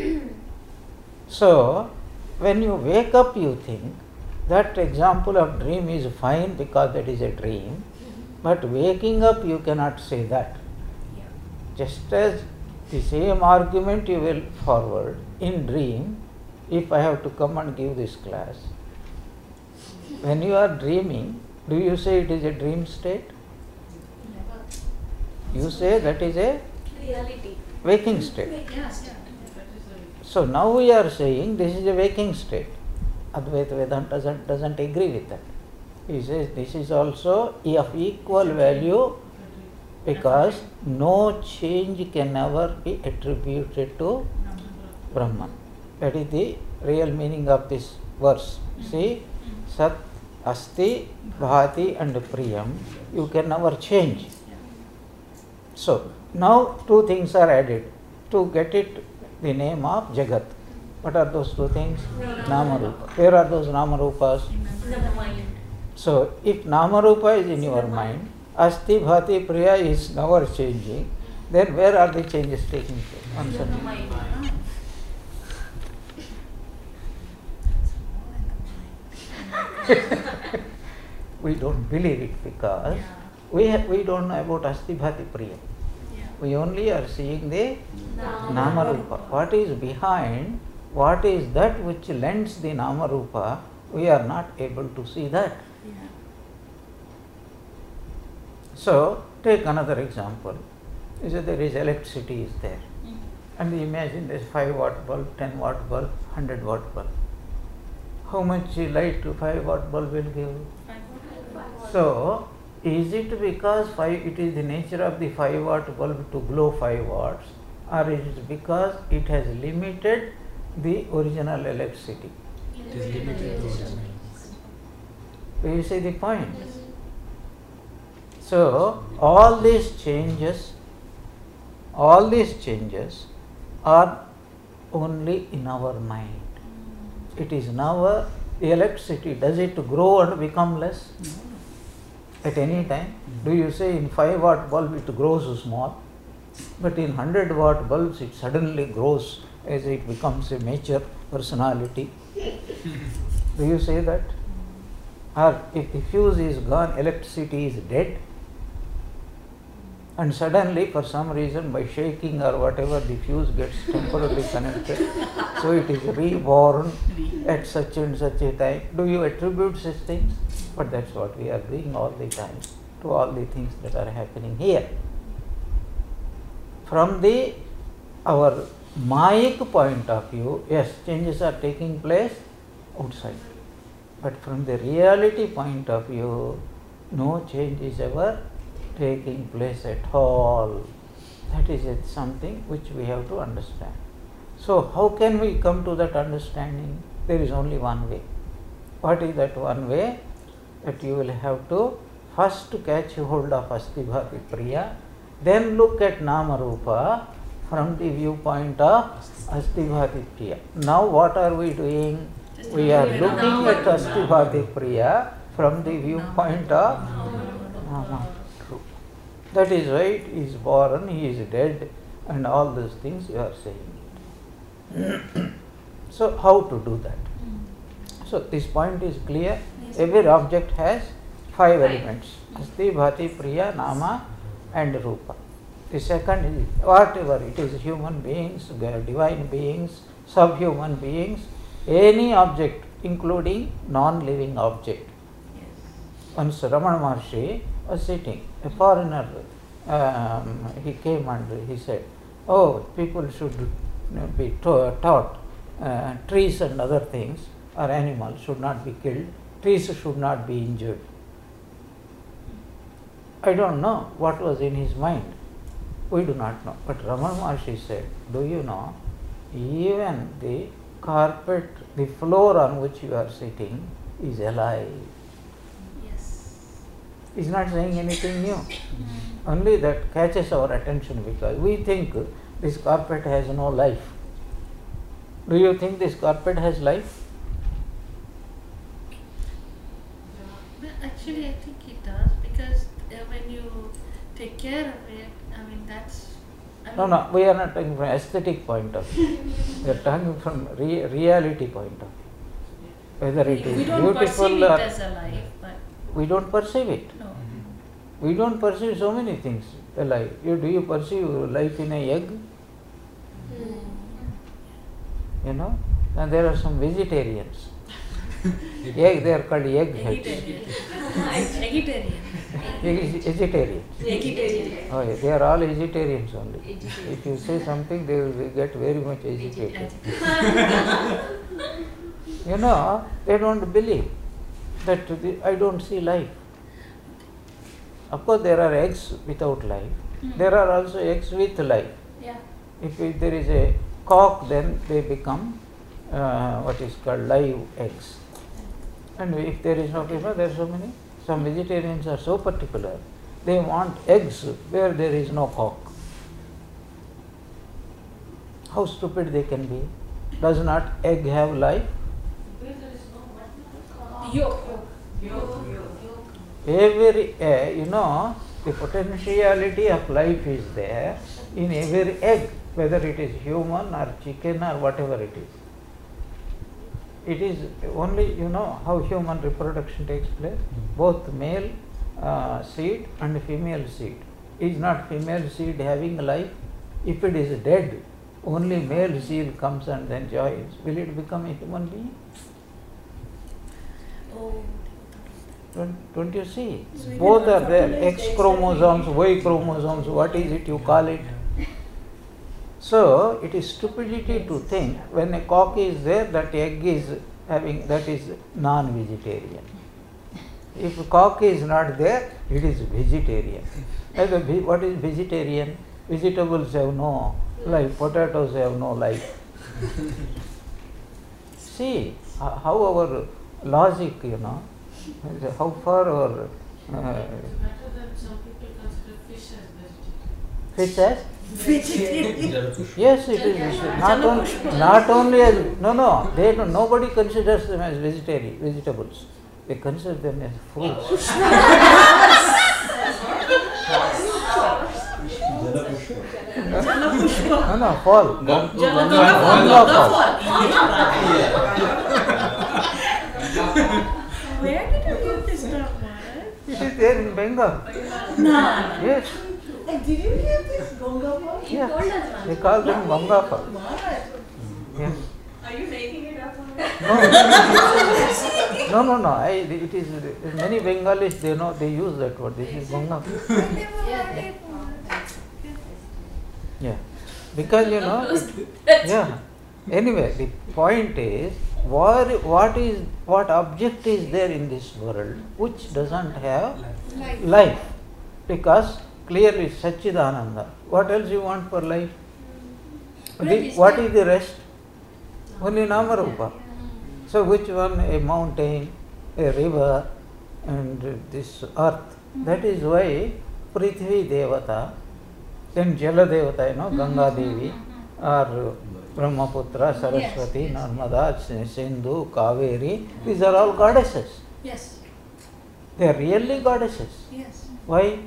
So when you wake up, you think that example of dream is fine because that is a dream, but waking up you cannot say that. Just as the same argument you will forward in dream, if I have to come and give this class. When you are dreaming, do you say it is a dream state? You say that is a Reality. waking state. Yes. So now we are saying this is a waking state. Advaita Vedanta doesn't agree with that. He says this is also of equal value because no change can ever be attributed to Brahman. That is the real meaning of this verse. See, Sat, Asti, Bhati and Priyam, you can never change. So, now two things are added to get it the name of Jagat. What are those two things? Namarupa. Where are those Namarupas? In the mind. So, if Namarupa is in your mind, Asti, Bhati, Priya is never changing, then where are the changes taking place? Answer In the me. mind. We don't believe it because we don't know about Asti, Bhati, Priya. We only are seeing the Namarupa. What is behind, what is that which lends the Namarupa, we are not able to see that. So, take another example. You say there is electricity is there. And imagine there is 5 watt bulb, 10 watt bulb, 100 watt bulb. How much light 5 watt bulb will give? So, is it because it is the nature of the 5 watt bulb to glow 5 watts, or is it because it has limited the original electricity? It is limited to original. Do you see the point? So, all these changes are only in our mind. It is never the electricity. Does it grow and become less at any time? Do you say in 5 watt bulb it grows small, but in 100 watt bulbs it suddenly grows as it becomes a mature personality? Do you say that? Or if the fuse is gone, electricity is dead, and suddenly for some reason by shaking or whatever the fuse gets temporarily connected, so it is reborn at such and such a time. Do you attribute such things? But that's what we are doing all the time to all the things that are happening here. From our Mayic point of view, yes, changes are taking place outside. But from the reality point of view, no change is ever taking place at all. That is something which we have to understand. So, how can we come to that understanding? There is only one way. What is that one way? That you will have to first catch hold of Asti, Bhati, Priya, then look at Nama Rupa from the viewpoint of Asti, Bhati, Priya. Now what are we doing? We are looking at Asti, Bhati, Priya from the viewpoint of Nama Rupa. That is why he is born, he is dead, and all those things you are saying. So how to do that? So this point is clear. Every object has 5 elements: Asti, Bhati, Priya, Nama and Rupa. The second is whatever it is, human beings, divine beings, subhuman beings, any object including non-living object. Once Ramana Maharshi was sitting, a foreigner, he came and he said, oh, people should be taught trees and other things or animals should not be killed, trees should not be injured. I don't know what was in his mind. We do not know. But Ramana Maharshi said, do you know, even the carpet, the floor on which you are sitting is alive. Yes. He's not saying anything new. Only that catches our attention because we think this carpet has no life. Do you think this carpet has life? Well, actually, I think it does because when you take care of it, I mean, that's. No, we are not talking from aesthetic point of view. We are talking from reality point of view. Whether it is We don't beautiful perceive or it as alive, but we don't perceive it. no. We don't perceive so many things alive. Do you perceive life in a egg? You know? And there are some vegetarians. They are called eggheads. Vegetarian. Vegetarians. Vegetarian. Oh, yeah, they are all vegetarians only. If you say something, they will get very much agitated. You know, they don't believe. that I don't see life. Of course, there are eggs without life. There are also eggs with life. Yeah. If there is a cock, then they become what is called live eggs. And if there is no people, there are so many. Some vegetarians are so particular. They want eggs where there is no cock. How stupid they can be. Does not egg have life? Yolk. Every egg, the potentiality of life is there in every egg, whether it is human or chicken or whatever it is. It is only, how human reproduction takes place. Both male seed and female seed. Is not female seed having life? If it is dead, only male seed comes and then joins. Will it become a human being? Oh. Don't you see? Both are there. X chromosomes, Y chromosomes, what is it you call it? So, it is stupidity to think when a cock is there, that egg is having, that is non-vegetarian. If a cock is not there, it is vegetarian. What is vegetarian? Vegetables have no life, potatoes have no life. See how our logic, how far our It's better that some people consider fish as vegetarian. fish as? Vegetarian. Yes, it is. Not only as they don't, nobody considers them as vegetables. They consider them as fruits. Fall. Where did you get this term, Maharaj? It is there in Bengal. No. Yes. Did you hear this Gonga Fall? He told us once. They call them Ganga Fall. Maharaj. Yeah. Are you making it up? No. It is many Bengalis. They use that word. This is Ganga Fall. Yeah, because yeah. Anyway, the point is, what object is there in this world which doesn't have life? Because clearly Satchidananda. What else you want for life? What is the rest? Only Namarupa. So which one? A mountain, a river, and this earth. That is why Prithvi Devata, then Jala Devata, Ganga Devi, or Brahmaputra, Saraswati, Narmada, Sindhu, Kaveri, these are all goddesses. Yes. They are really goddesses. Yes. Why?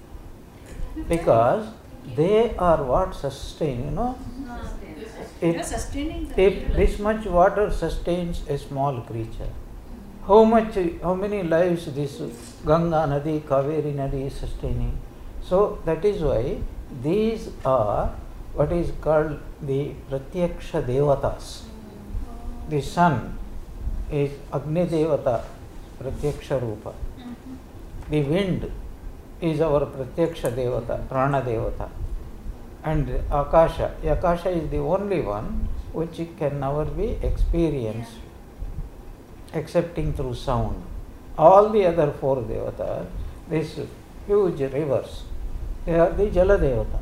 Because they are what sustain, They are sustaining the If universe. this much water sustains a small creature, how many lives this Ganga Nadi, Kaveri Nadi is sustaining? So that is why these are what is called the Pratyaksha Devatas. The sun is Agni Devata, Pratyaksha Rupa. The wind is our Pratyaksha Devata, Prana Devata. And Akasha is the only one which can never be experienced excepting through sound. All the other four Devatas, these huge rivers, they are the Jala Devata.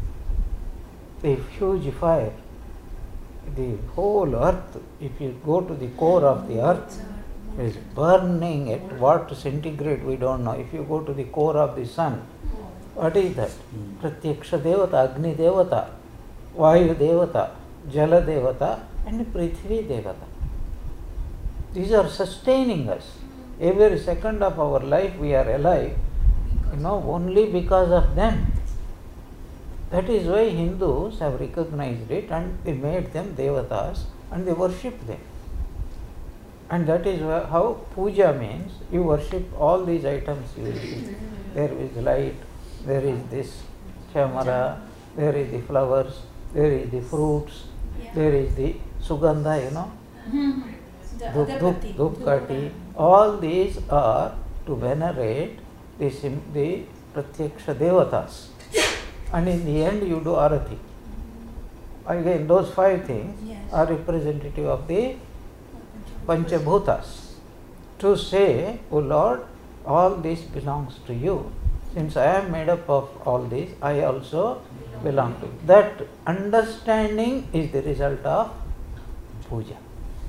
The huge fire, the whole earth, if you go to the core of the earth, is burning at what centigrade we don't know. If you go to the core of the sun, what is that? Pratyaksha Devata, Agni Devata, Vayu Devata, Jala Devata, and Prithvi Devata. These are sustaining us. Every second of our life we are alive, only because of them. That is why Hindus have recognized it and they made them Devatas and they worship them. And that is how puja means. You worship all these items you see. There is light, there is this chamara, there is the flowers, there is the fruits, there is the sugandha, Dupkati. All these are to venerate the Pratyaksha Devatas. And in the end you do arati. Again, those 5 things are representative of the Panchabhutas. to say, "Oh Lord, all this belongs to you. Since I am made up of all this, I also belong to you." That understanding is the result of puja.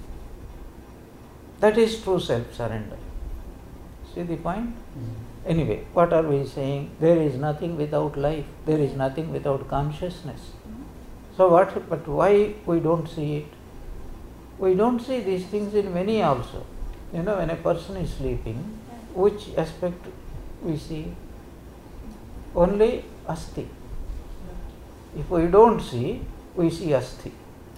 That is true self-surrender. See the point? Anyway, what are we saying? There is nothing without life. There is nothing without consciousness. So but why we don't see it? We don't see these things in many also. You know, when a person is sleeping, which aspect we see? Only asti. If we don't see, we see asti.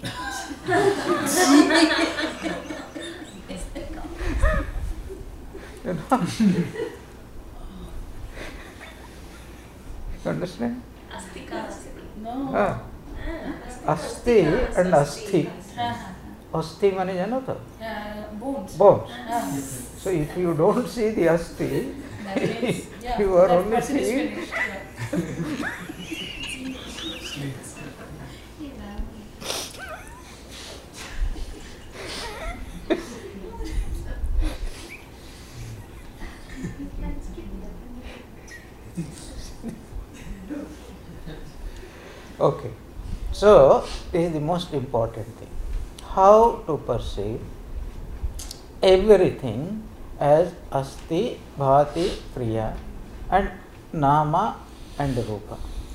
You know? You understand? No. Asti and asti. Asti mane jano to? Bones. Bones. Ah. So if you don't see the asti, That means, yeah, you are that only person is seeing. finished, Okay. So this is the most important thing. How to perceive everything as asti, bhati, priya and nama and rupa.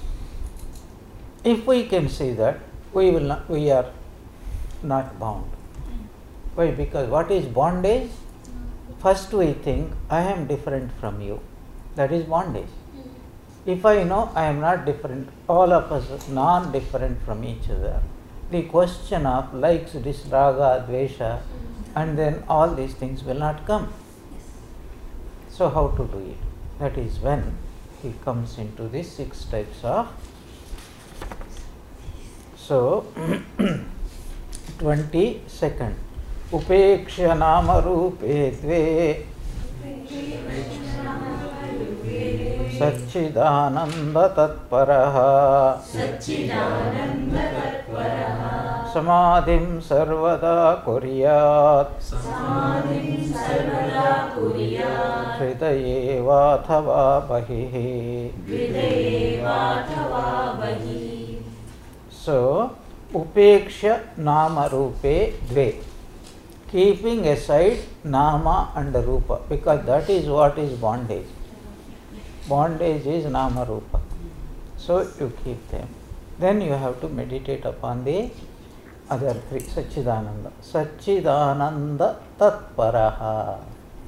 If we can see that, we are not bound. Why? Because what is bondage? First we think, I am different from you. That is bondage. If I know I am not different, all of us are non-different from each other, the question of likes, disraga, dvesha, and then all these things will not come. So how to do it? That is when he comes into these 6 types of. So 22nd. Upeksha nama rupe dve Satchidananda tatparaha Samadhim sarvada kuryat Hridayeva bahihi. So, upeksha nama rupe dve. Keeping aside nama and rupa, because that is what is bondage. Bondage is nama rupa. So you keep them. Then you have to meditate upon the other 3, Satchidananda. Satchidananda tatparaha.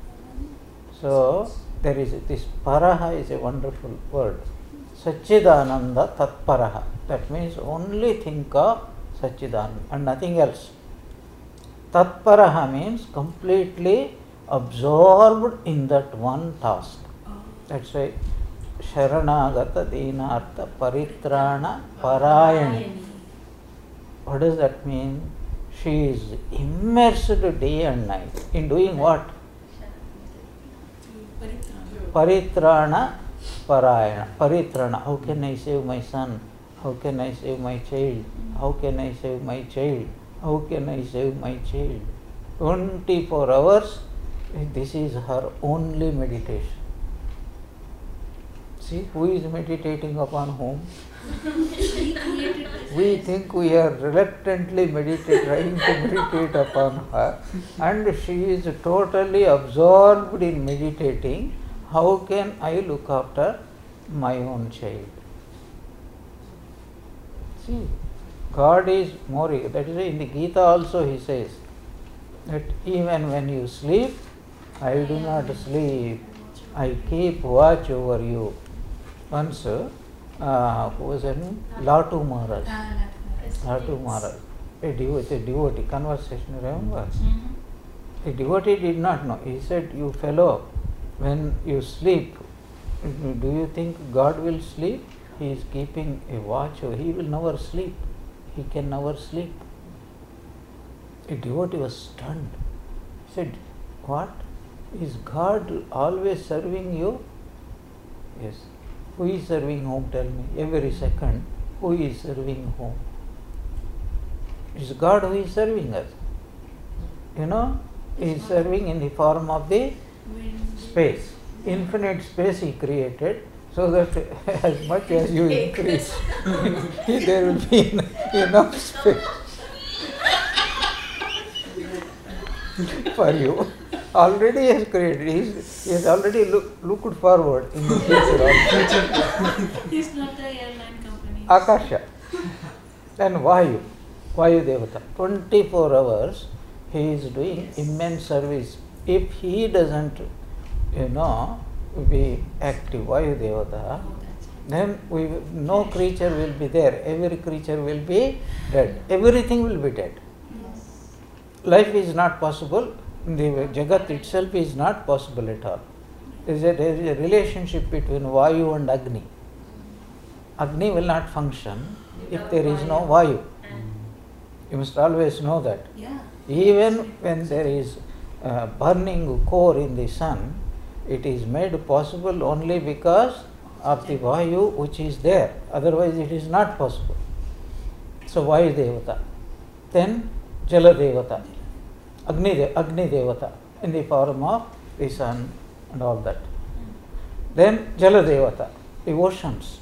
So there is this paraha is a wonderful word. Satchidananda tatparaha. That means only think of Satchidananda and nothing else. Tatparaha means completely absorbed in that one task. That's why Sharanagata Dinartha Paritrana Parayani. What does that mean? She is immersed day and night in doing what? Paritrana Parayana. Paritrana. How can I save my son? How can I save my child? How can I save my child? How can I save my child? 24 hours, this is her only meditation. See, who is meditating upon whom? We think we are reluctantly trying to meditate upon her, and she is totally absorbed in meditating. How can I look after my own child? See, God is more. That is why in the Gita also he says that even when you sleep, I do not sleep. I keep watch over you. Once, who was her name? Latu Maharaj. Latu Maharaj. A devotee conversation, remember? A devotee did not know. He said, "You fellow, when you sleep, do you think God will sleep? He is keeping a watch over. He will never sleep. He can never sleep." A devotee was stunned. He said, "What? Is God always serving you?" Yes. Who is serving whom? Tell me. Every second, who is serving whom? It is God who is serving us. You know, He is serving in the form of the Wind. space. Infinite space he created, so that as much as you increase, there will be enough space for you. Already he has created, he has already looked forward in the future also. He's not the airline company. Akasha and Vayu Devata. 24 hours he is doing immense service. If he doesn't, be active, Vayu Devata, Oh, that's it. then no creature will be there. Every creature will be dead. Everything will be dead. Yes. Life is not possible. The Jagat itself is not possible at all. There is a relationship between Vayu and Agni. Agni will not function if there is no Vayu. You must always know that. Yeah. Even when there is burning core in the sun, it is made possible only because of the Vayu which is there. Otherwise it is not possible. So Vayu Devata. Then Jala Devata. Agni Devata in the form of the sun and all that. Then Jala Devata, the oceans.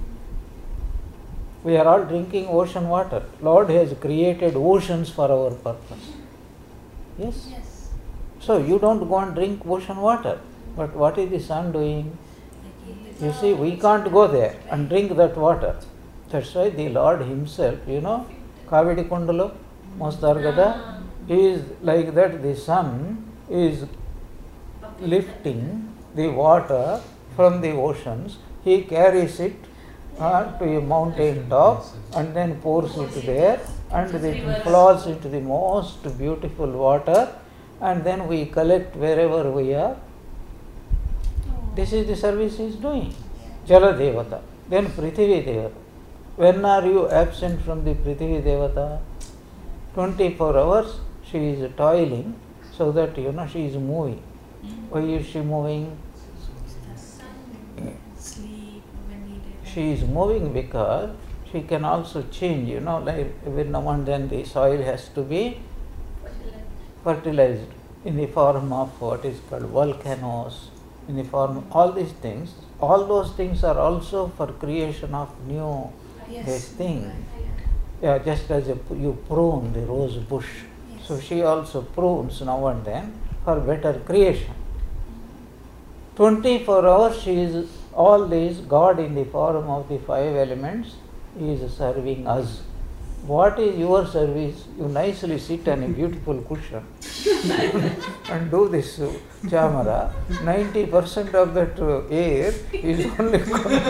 We are all drinking ocean water. Lord has created oceans for our purpose. Yes? Yes. So you don't go and drink ocean water. But what is the sun doing? You see, we can't go there and drink that water. That's why the Lord himself, Kavedi Kundalo, Mostargada, he is like that. The sun is lifting the water from the oceans. He carries it to a mountain top and then pours it there, and it flows into the most beautiful water, and then we collect wherever we are. This is the service he is doing. Jala Devata. Then Prithvi Devata. When are you absent from the Prithvi Devata? 24 hours she is toiling so that she is moving. Why is she moving? Sleep when needed. She is moving because she can also change, like every now and then the soil has to be fertilized in the form of what is called volcanoes, in the form of all these things. All those things are also for creation of new this thing. Yeah, just as you prune the rose bush. Yes. So she also prunes now and then for better creation. 24 hours she is all these, God in the form of the 5 elements is serving us. What is your service? You nicely sit on a beautiful cushion and do this chamara. 90% of that air is only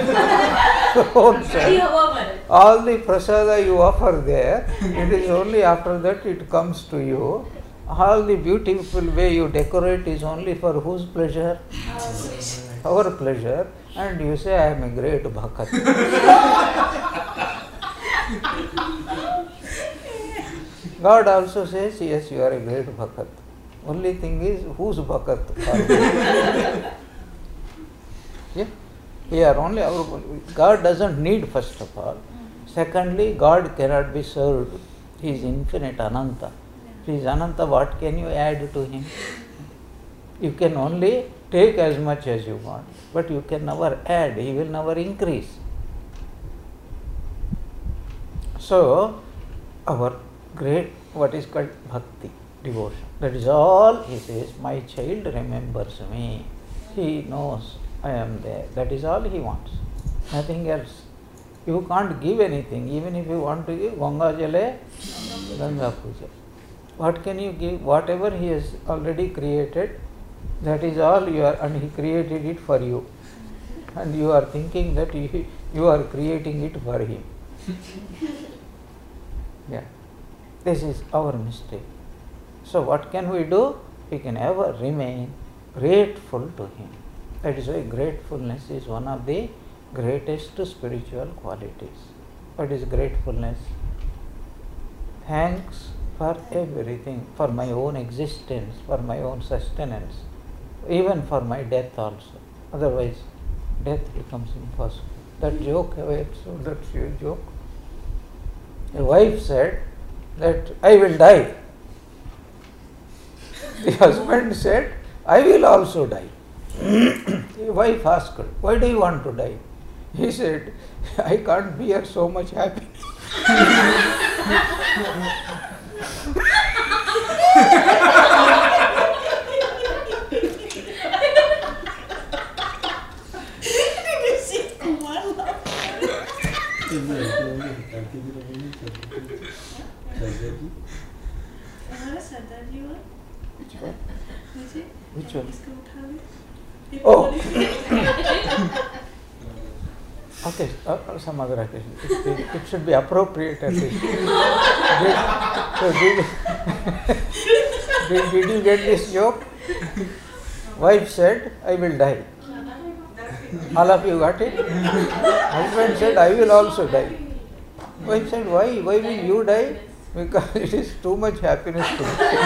outside. All the prasada you offer there, it is only after that it comes to you. All the beautiful way you decorate is only for whose pleasure? Our pleasure. And you say, I am a great bhakat. God also says, yes, you are a great bhakat. Only thing is, whose bhakat are you? Yeah? We are only our. God doesn't need, first of all. Secondly, God cannot be served. He is infinite, Ananta. He is Ananta, what can you add to him? You can only take as much as you want, but you can never add. He will never increase. So, our great, what is called bhakti, devotion. That is all he says, my child remembers me. He knows I am there. That is all he wants. Nothing else. You can't give anything. Even if you want to give Ganga Jale, Ganga Puja. What can you give? Whatever he has already created, that is all you are, and he created it for you. And you are thinking that you are creating it for him. Yeah. This is our mistake. So what can we do? We can ever remain grateful to him. That is why gratefulness is one of the greatest spiritual qualities. What is gratefulness? Thanks for everything, for my own existence, for my own sustenance, even for my death also. Otherwise, death becomes impossible. That joke, so that's your joke. A wife said that I will die. The husband said, I will also die. The wife asked, why do you want to die? He said, I can't bear so much happiness. हमारा सरदार जी हुआ मुझे Which one? इसको उठा ले ये Oh. Police- Okay, some other occasion. It should be appropriate at least. Did you get this joke? Wife said, I will die. All of you got it? Husband said, I will also die. Wife said, why? Why will you die? Because it is too much happiness to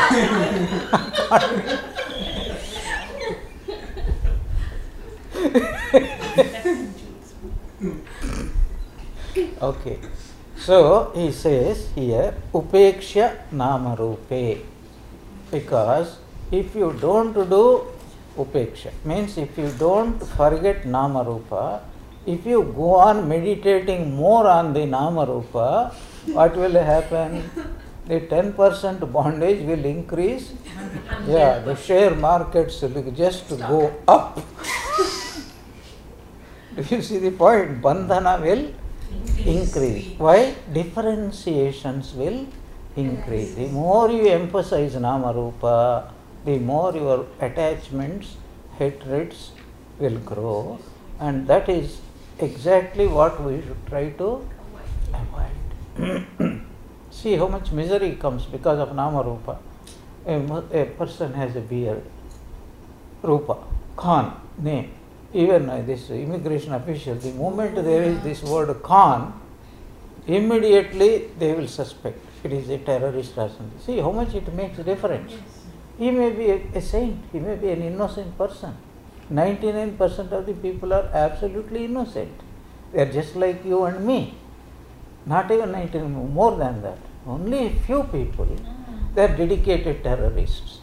me. Okay. So he says here, Upeksha Nama Rupe. Because if you don't do Upeksha, means if you don't forget Nama Rupa, if you go on meditating more on the Nama Rupa, what will happen? The 10% bondage will increase. Yeah, the share markets will just go up. Do you see the point? Bandhana will increase. Why? Differentiations will increase. The more you emphasize Nama Rupa, the more your attachments, hatreds will grow, and that is exactly what we should try to avoid. See how much misery comes because of Nama Rupa. A person has a beard, Rupa, Khan, name. Even this immigration official, the moment there is this word Khan, immediately they will suspect it is a terrorist or something. See how much it makes a difference. He may be a saint, he may be an innocent person. 99% of the people are absolutely innocent. They are just like you and me. Not even 99, more than that. Only a few people, they are dedicated terrorists.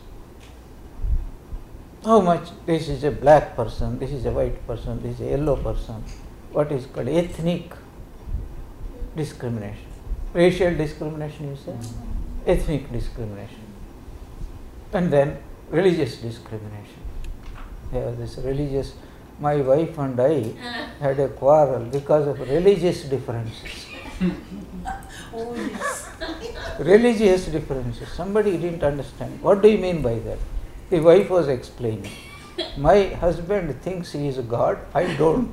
How much this is a black person, this is a white person, this is a yellow person. What is called ethnic discrimination. Racial discrimination, you say? Ethnic discrimination. And then religious discrimination. Yeah, this religious, my wife and I had a quarrel because of religious differences. Oh, yes. Religious differences. Somebody didn't understand. What do you mean by that? The wife was explaining. My husband thinks he is a God, I don't.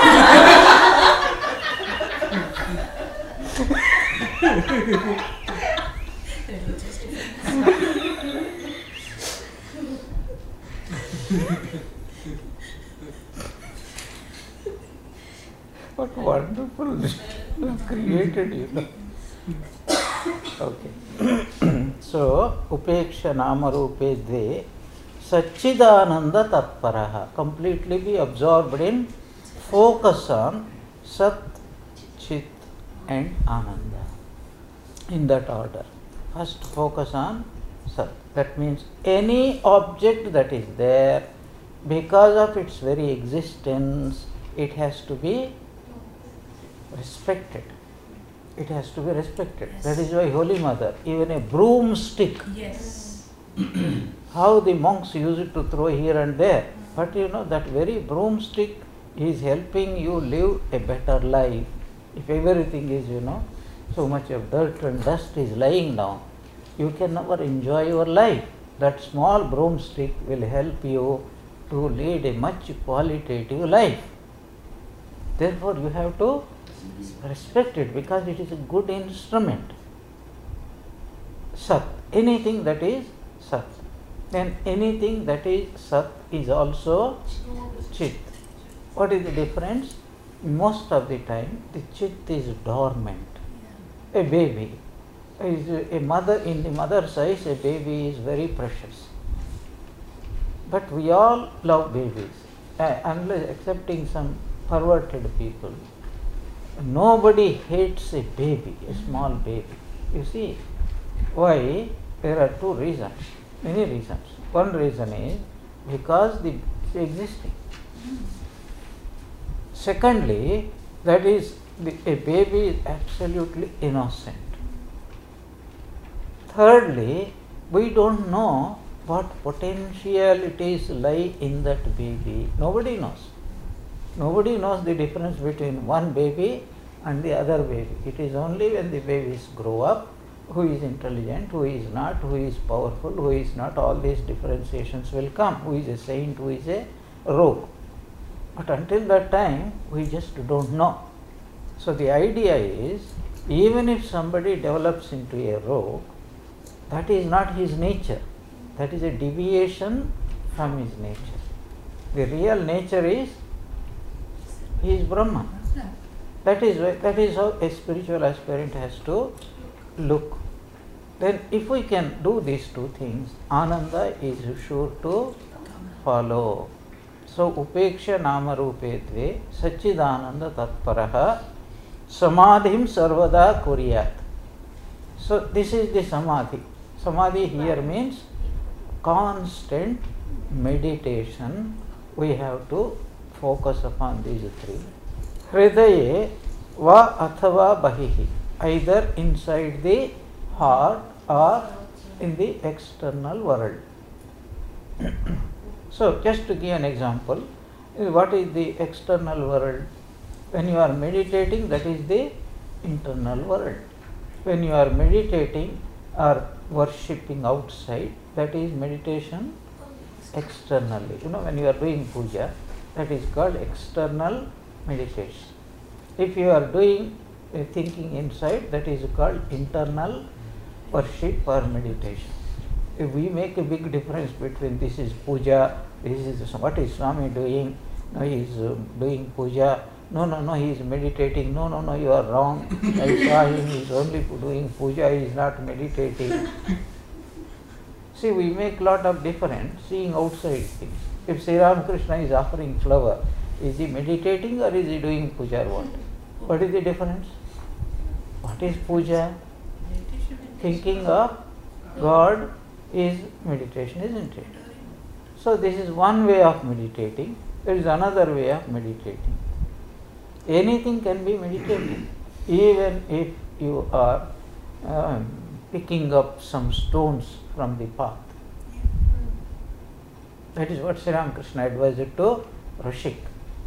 What wonderful created, you know. Okay. So, Upeksha Nama Rupe Dve Satchidananda Tatparaha. Completely be absorbed in focus on Sat, Chit and Ananda. In that order. First focus on Sat. That means any object that is there, because of its very existence, it has to be respected. It has to be respected. Yes. That is why Holy Mother, even a broomstick, Yes. how the monks use it to throw here and there. But you know, that very broomstick is helping you live a better life. If everything is, you know, so much of dirt and dust is lying down, you can never enjoy your life. That small broomstick will help you to lead a much qualitative life. Therefore, you have to respect it because it is a good instrument. Sat, anything that is Sat. Then anything that is Sat is also Chit. What is the difference? Most of the time, the Chit is dormant. A baby is a mother, in the mother's eyes, a baby is very precious. But we all love babies, unless excepting some perverted people. Nobody hates a baby, a small baby. You see, why? There are two reasons, many reasons. One reason is because the existing. Secondly, that is a baby is absolutely innocent. Thirdly, we don't know what potentialities lie in that baby. Nobody knows. Nobody knows the difference between one baby and the other baby. It is only when the babies grow up, who is intelligent, who is not, who is powerful, who is not, all these differentiations will come. Who is a saint, who is a rogue. But until that time, we just don't know. So the idea is, even if somebody develops into a rogue, that is not his nature. That is a deviation from his nature. The real nature is, he is Brahman. That is how a spiritual aspirant has to look. Then if we can do these two things, Ananda is sure to follow. So Upeksha Nama Rupetve Sachidananda Tatparaha Samadhim Sarvada Kuryat. So this is the Samadhi. Samadhi here means constant meditation. We have to focus upon these three. Hridaye va athava bahihi, either inside the heart or in the external world. So just to give an example, what is the external world? When you are meditating, that is the internal world. When you are meditating or worshipping outside, that is meditation externally. When you are doing puja, that is called external meditation. If you are doing thinking inside, that is called internal worship or meditation. If we make a big difference between this is puja, this is what is Swami doing? No, he is doing puja. No, he is meditating. No, you are wrong. I saw him, he is only doing puja, he is not meditating. See, we make lot of difference seeing outside things. If Sri Ramakrishna is offering flower, is he meditating or is he doing puja or what? What is the difference? What is puja? Thinking of God is meditation, isn't it? So this is one way of meditating. There is another way of meditating. Anything can be meditated, even if you are picking up some stones from the path. That is what Sri Ramakrishna advised to Rashik.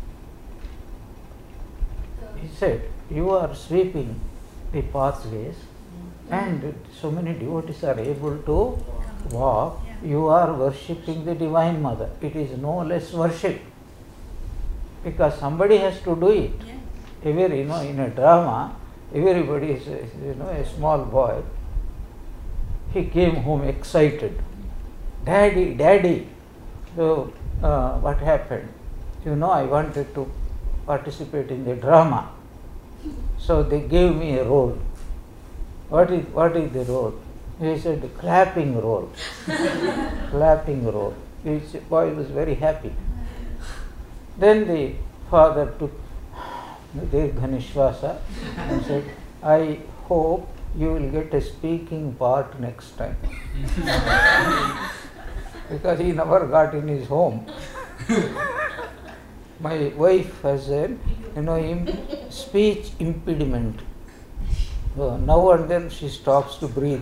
He said, you are sweeping the pathways and so many devotees are able to walk. You are worshipping the Divine Mother. It is no less worship, because somebody has to do it. In a drama, everybody is a small boy. He came home excited. Daddy. So what happened? I wanted to participate in the drama. So they gave me a role. What is the role? He said, clapping role. Clapping role. The boy was very happy. Then the father took Dirgha Nishwasa and said, I hope you will get a speaking part next time. Because he never got in his home. My wife has a speech impediment. So now and then she stops to breathe.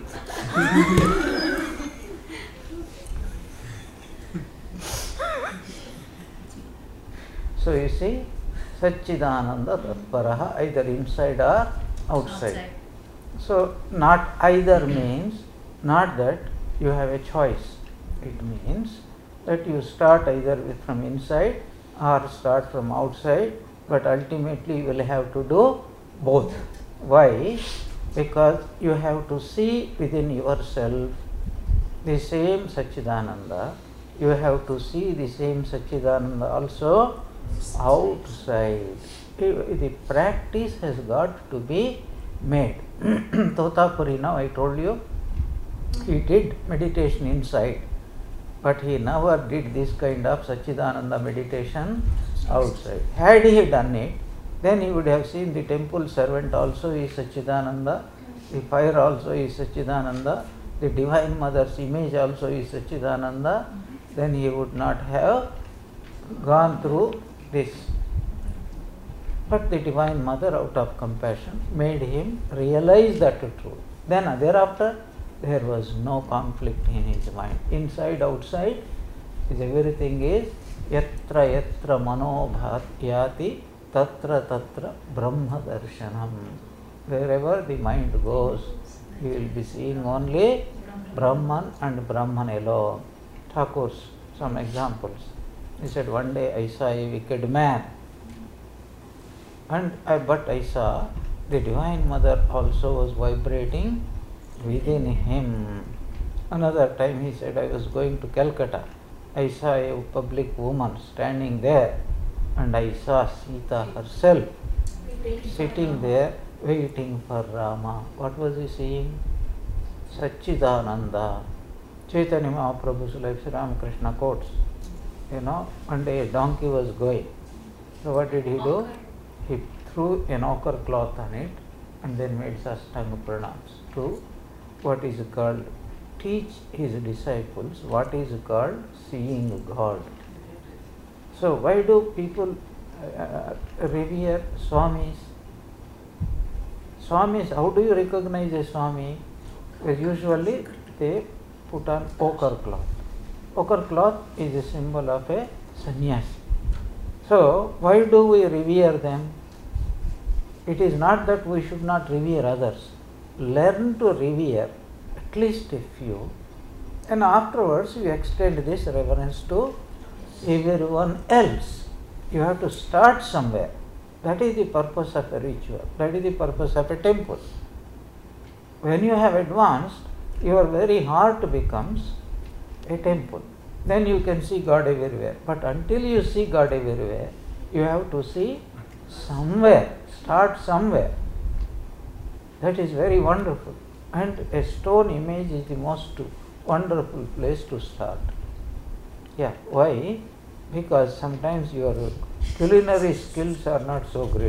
So you see, Satchidananda Tatparaha, either inside or outside. So not either means not that you have a choice. It means that you start either from inside or start from outside, but ultimately you will have to do both. Why? Because you have to see within yourself the same Satchidananda. You have to see the same Satchidananda also outside. The practice has got to be made. Totapuri, now I told you, he did meditation inside, but he never did this kind of Satchidananda meditation outside. Had he done it, then he would have seen the temple servant also is Satchidananda, the fire also is Satchidananda, the Divine Mother's image also is Satchidananda, then he would not have gone through this. But the Divine Mother, out of compassion, made him realize that truth. Then thereafter, there was no conflict in his mind. Inside, outside, everything is yatra yatra mano bhatyati tatra tatra brahma darshanam. Wherever the mind goes, you will be seeing only Brahman and Brahman alone. Thakur's some examples. He said, one day I saw a wicked man, but I saw the Divine Mother also was vibrating within him. Another time he said, I was going to Calcutta. I saw a public woman standing there, and I saw Sita herself sitting there waiting for Rama. What was he seeing? Satchidananda. Chaitanya Mahaprabhu's like Sri Ramakrishna quotes. One day a donkey was going. So what did he do? He threw an ochre cloth on it and then made Sastanga pranams to what is called, teach his disciples what is called seeing God. So why do people revere Swamis? Swamis, how do you recognize a Swami? Because usually they put on ochre cloth. Ochre cloth is a symbol of a sannyasi. So why do we revere them? It is not that we should not revere others. Learn to revere at least a few, and afterwards you extend this reverence to everyone else. You have to start somewhere. That is the purpose of a ritual. That is the purpose of a temple. When you have advanced, your very heart becomes a temple. Then you can see God everywhere. But until you see God everywhere, you have to see somewhere. Start somewhere. That is very wonderful. And a stone image is the most wonderful place to start. Yeah, why? Because sometimes your culinary skills are not so great.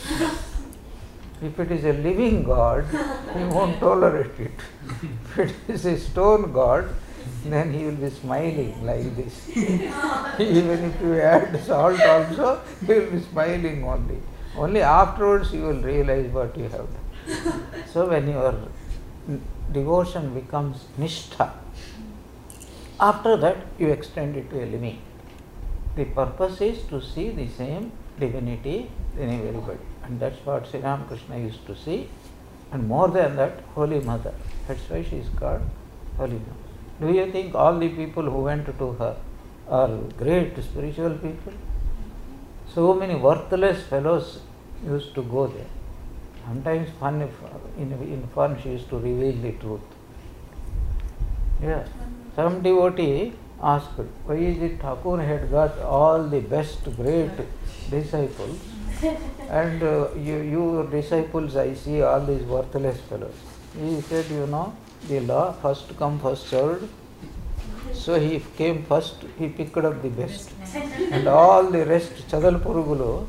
If it is a living God, he won't tolerate it. If it is a stone God, then he will be smiling like this. Even if you add salt also, he will be smiling only. Only afterwards you will realize what you have done. So when your devotion becomes nishtha, after that you extend it to a living. The purpose is to see the same divinity in everybody. And that's what Sri Ramakrishna used to see. And more than that, Holy Mother. That's why she is called Holy Mother. Do you think all the people who went to her are great spiritual people? So many worthless fellows used to go there. Sometimes in fun she used to reveal the truth. Yeah. Some devotee asked, why is it Thakur had got all the best great disciples and your disciples I see all these worthless fellows. He said, the law, first come first served. So he came first, he picked up the best. And all the rest, Chadal Purugulu.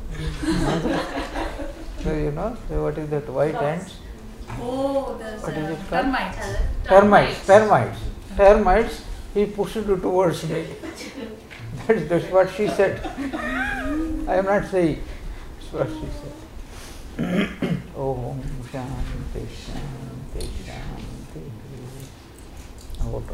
So what is that, white ants? Oh, there's What is it called? termites. Termites, he pushed it towards me. That's what she said. I am not saying. That's what she said. Om Shanti Shanti Shanti.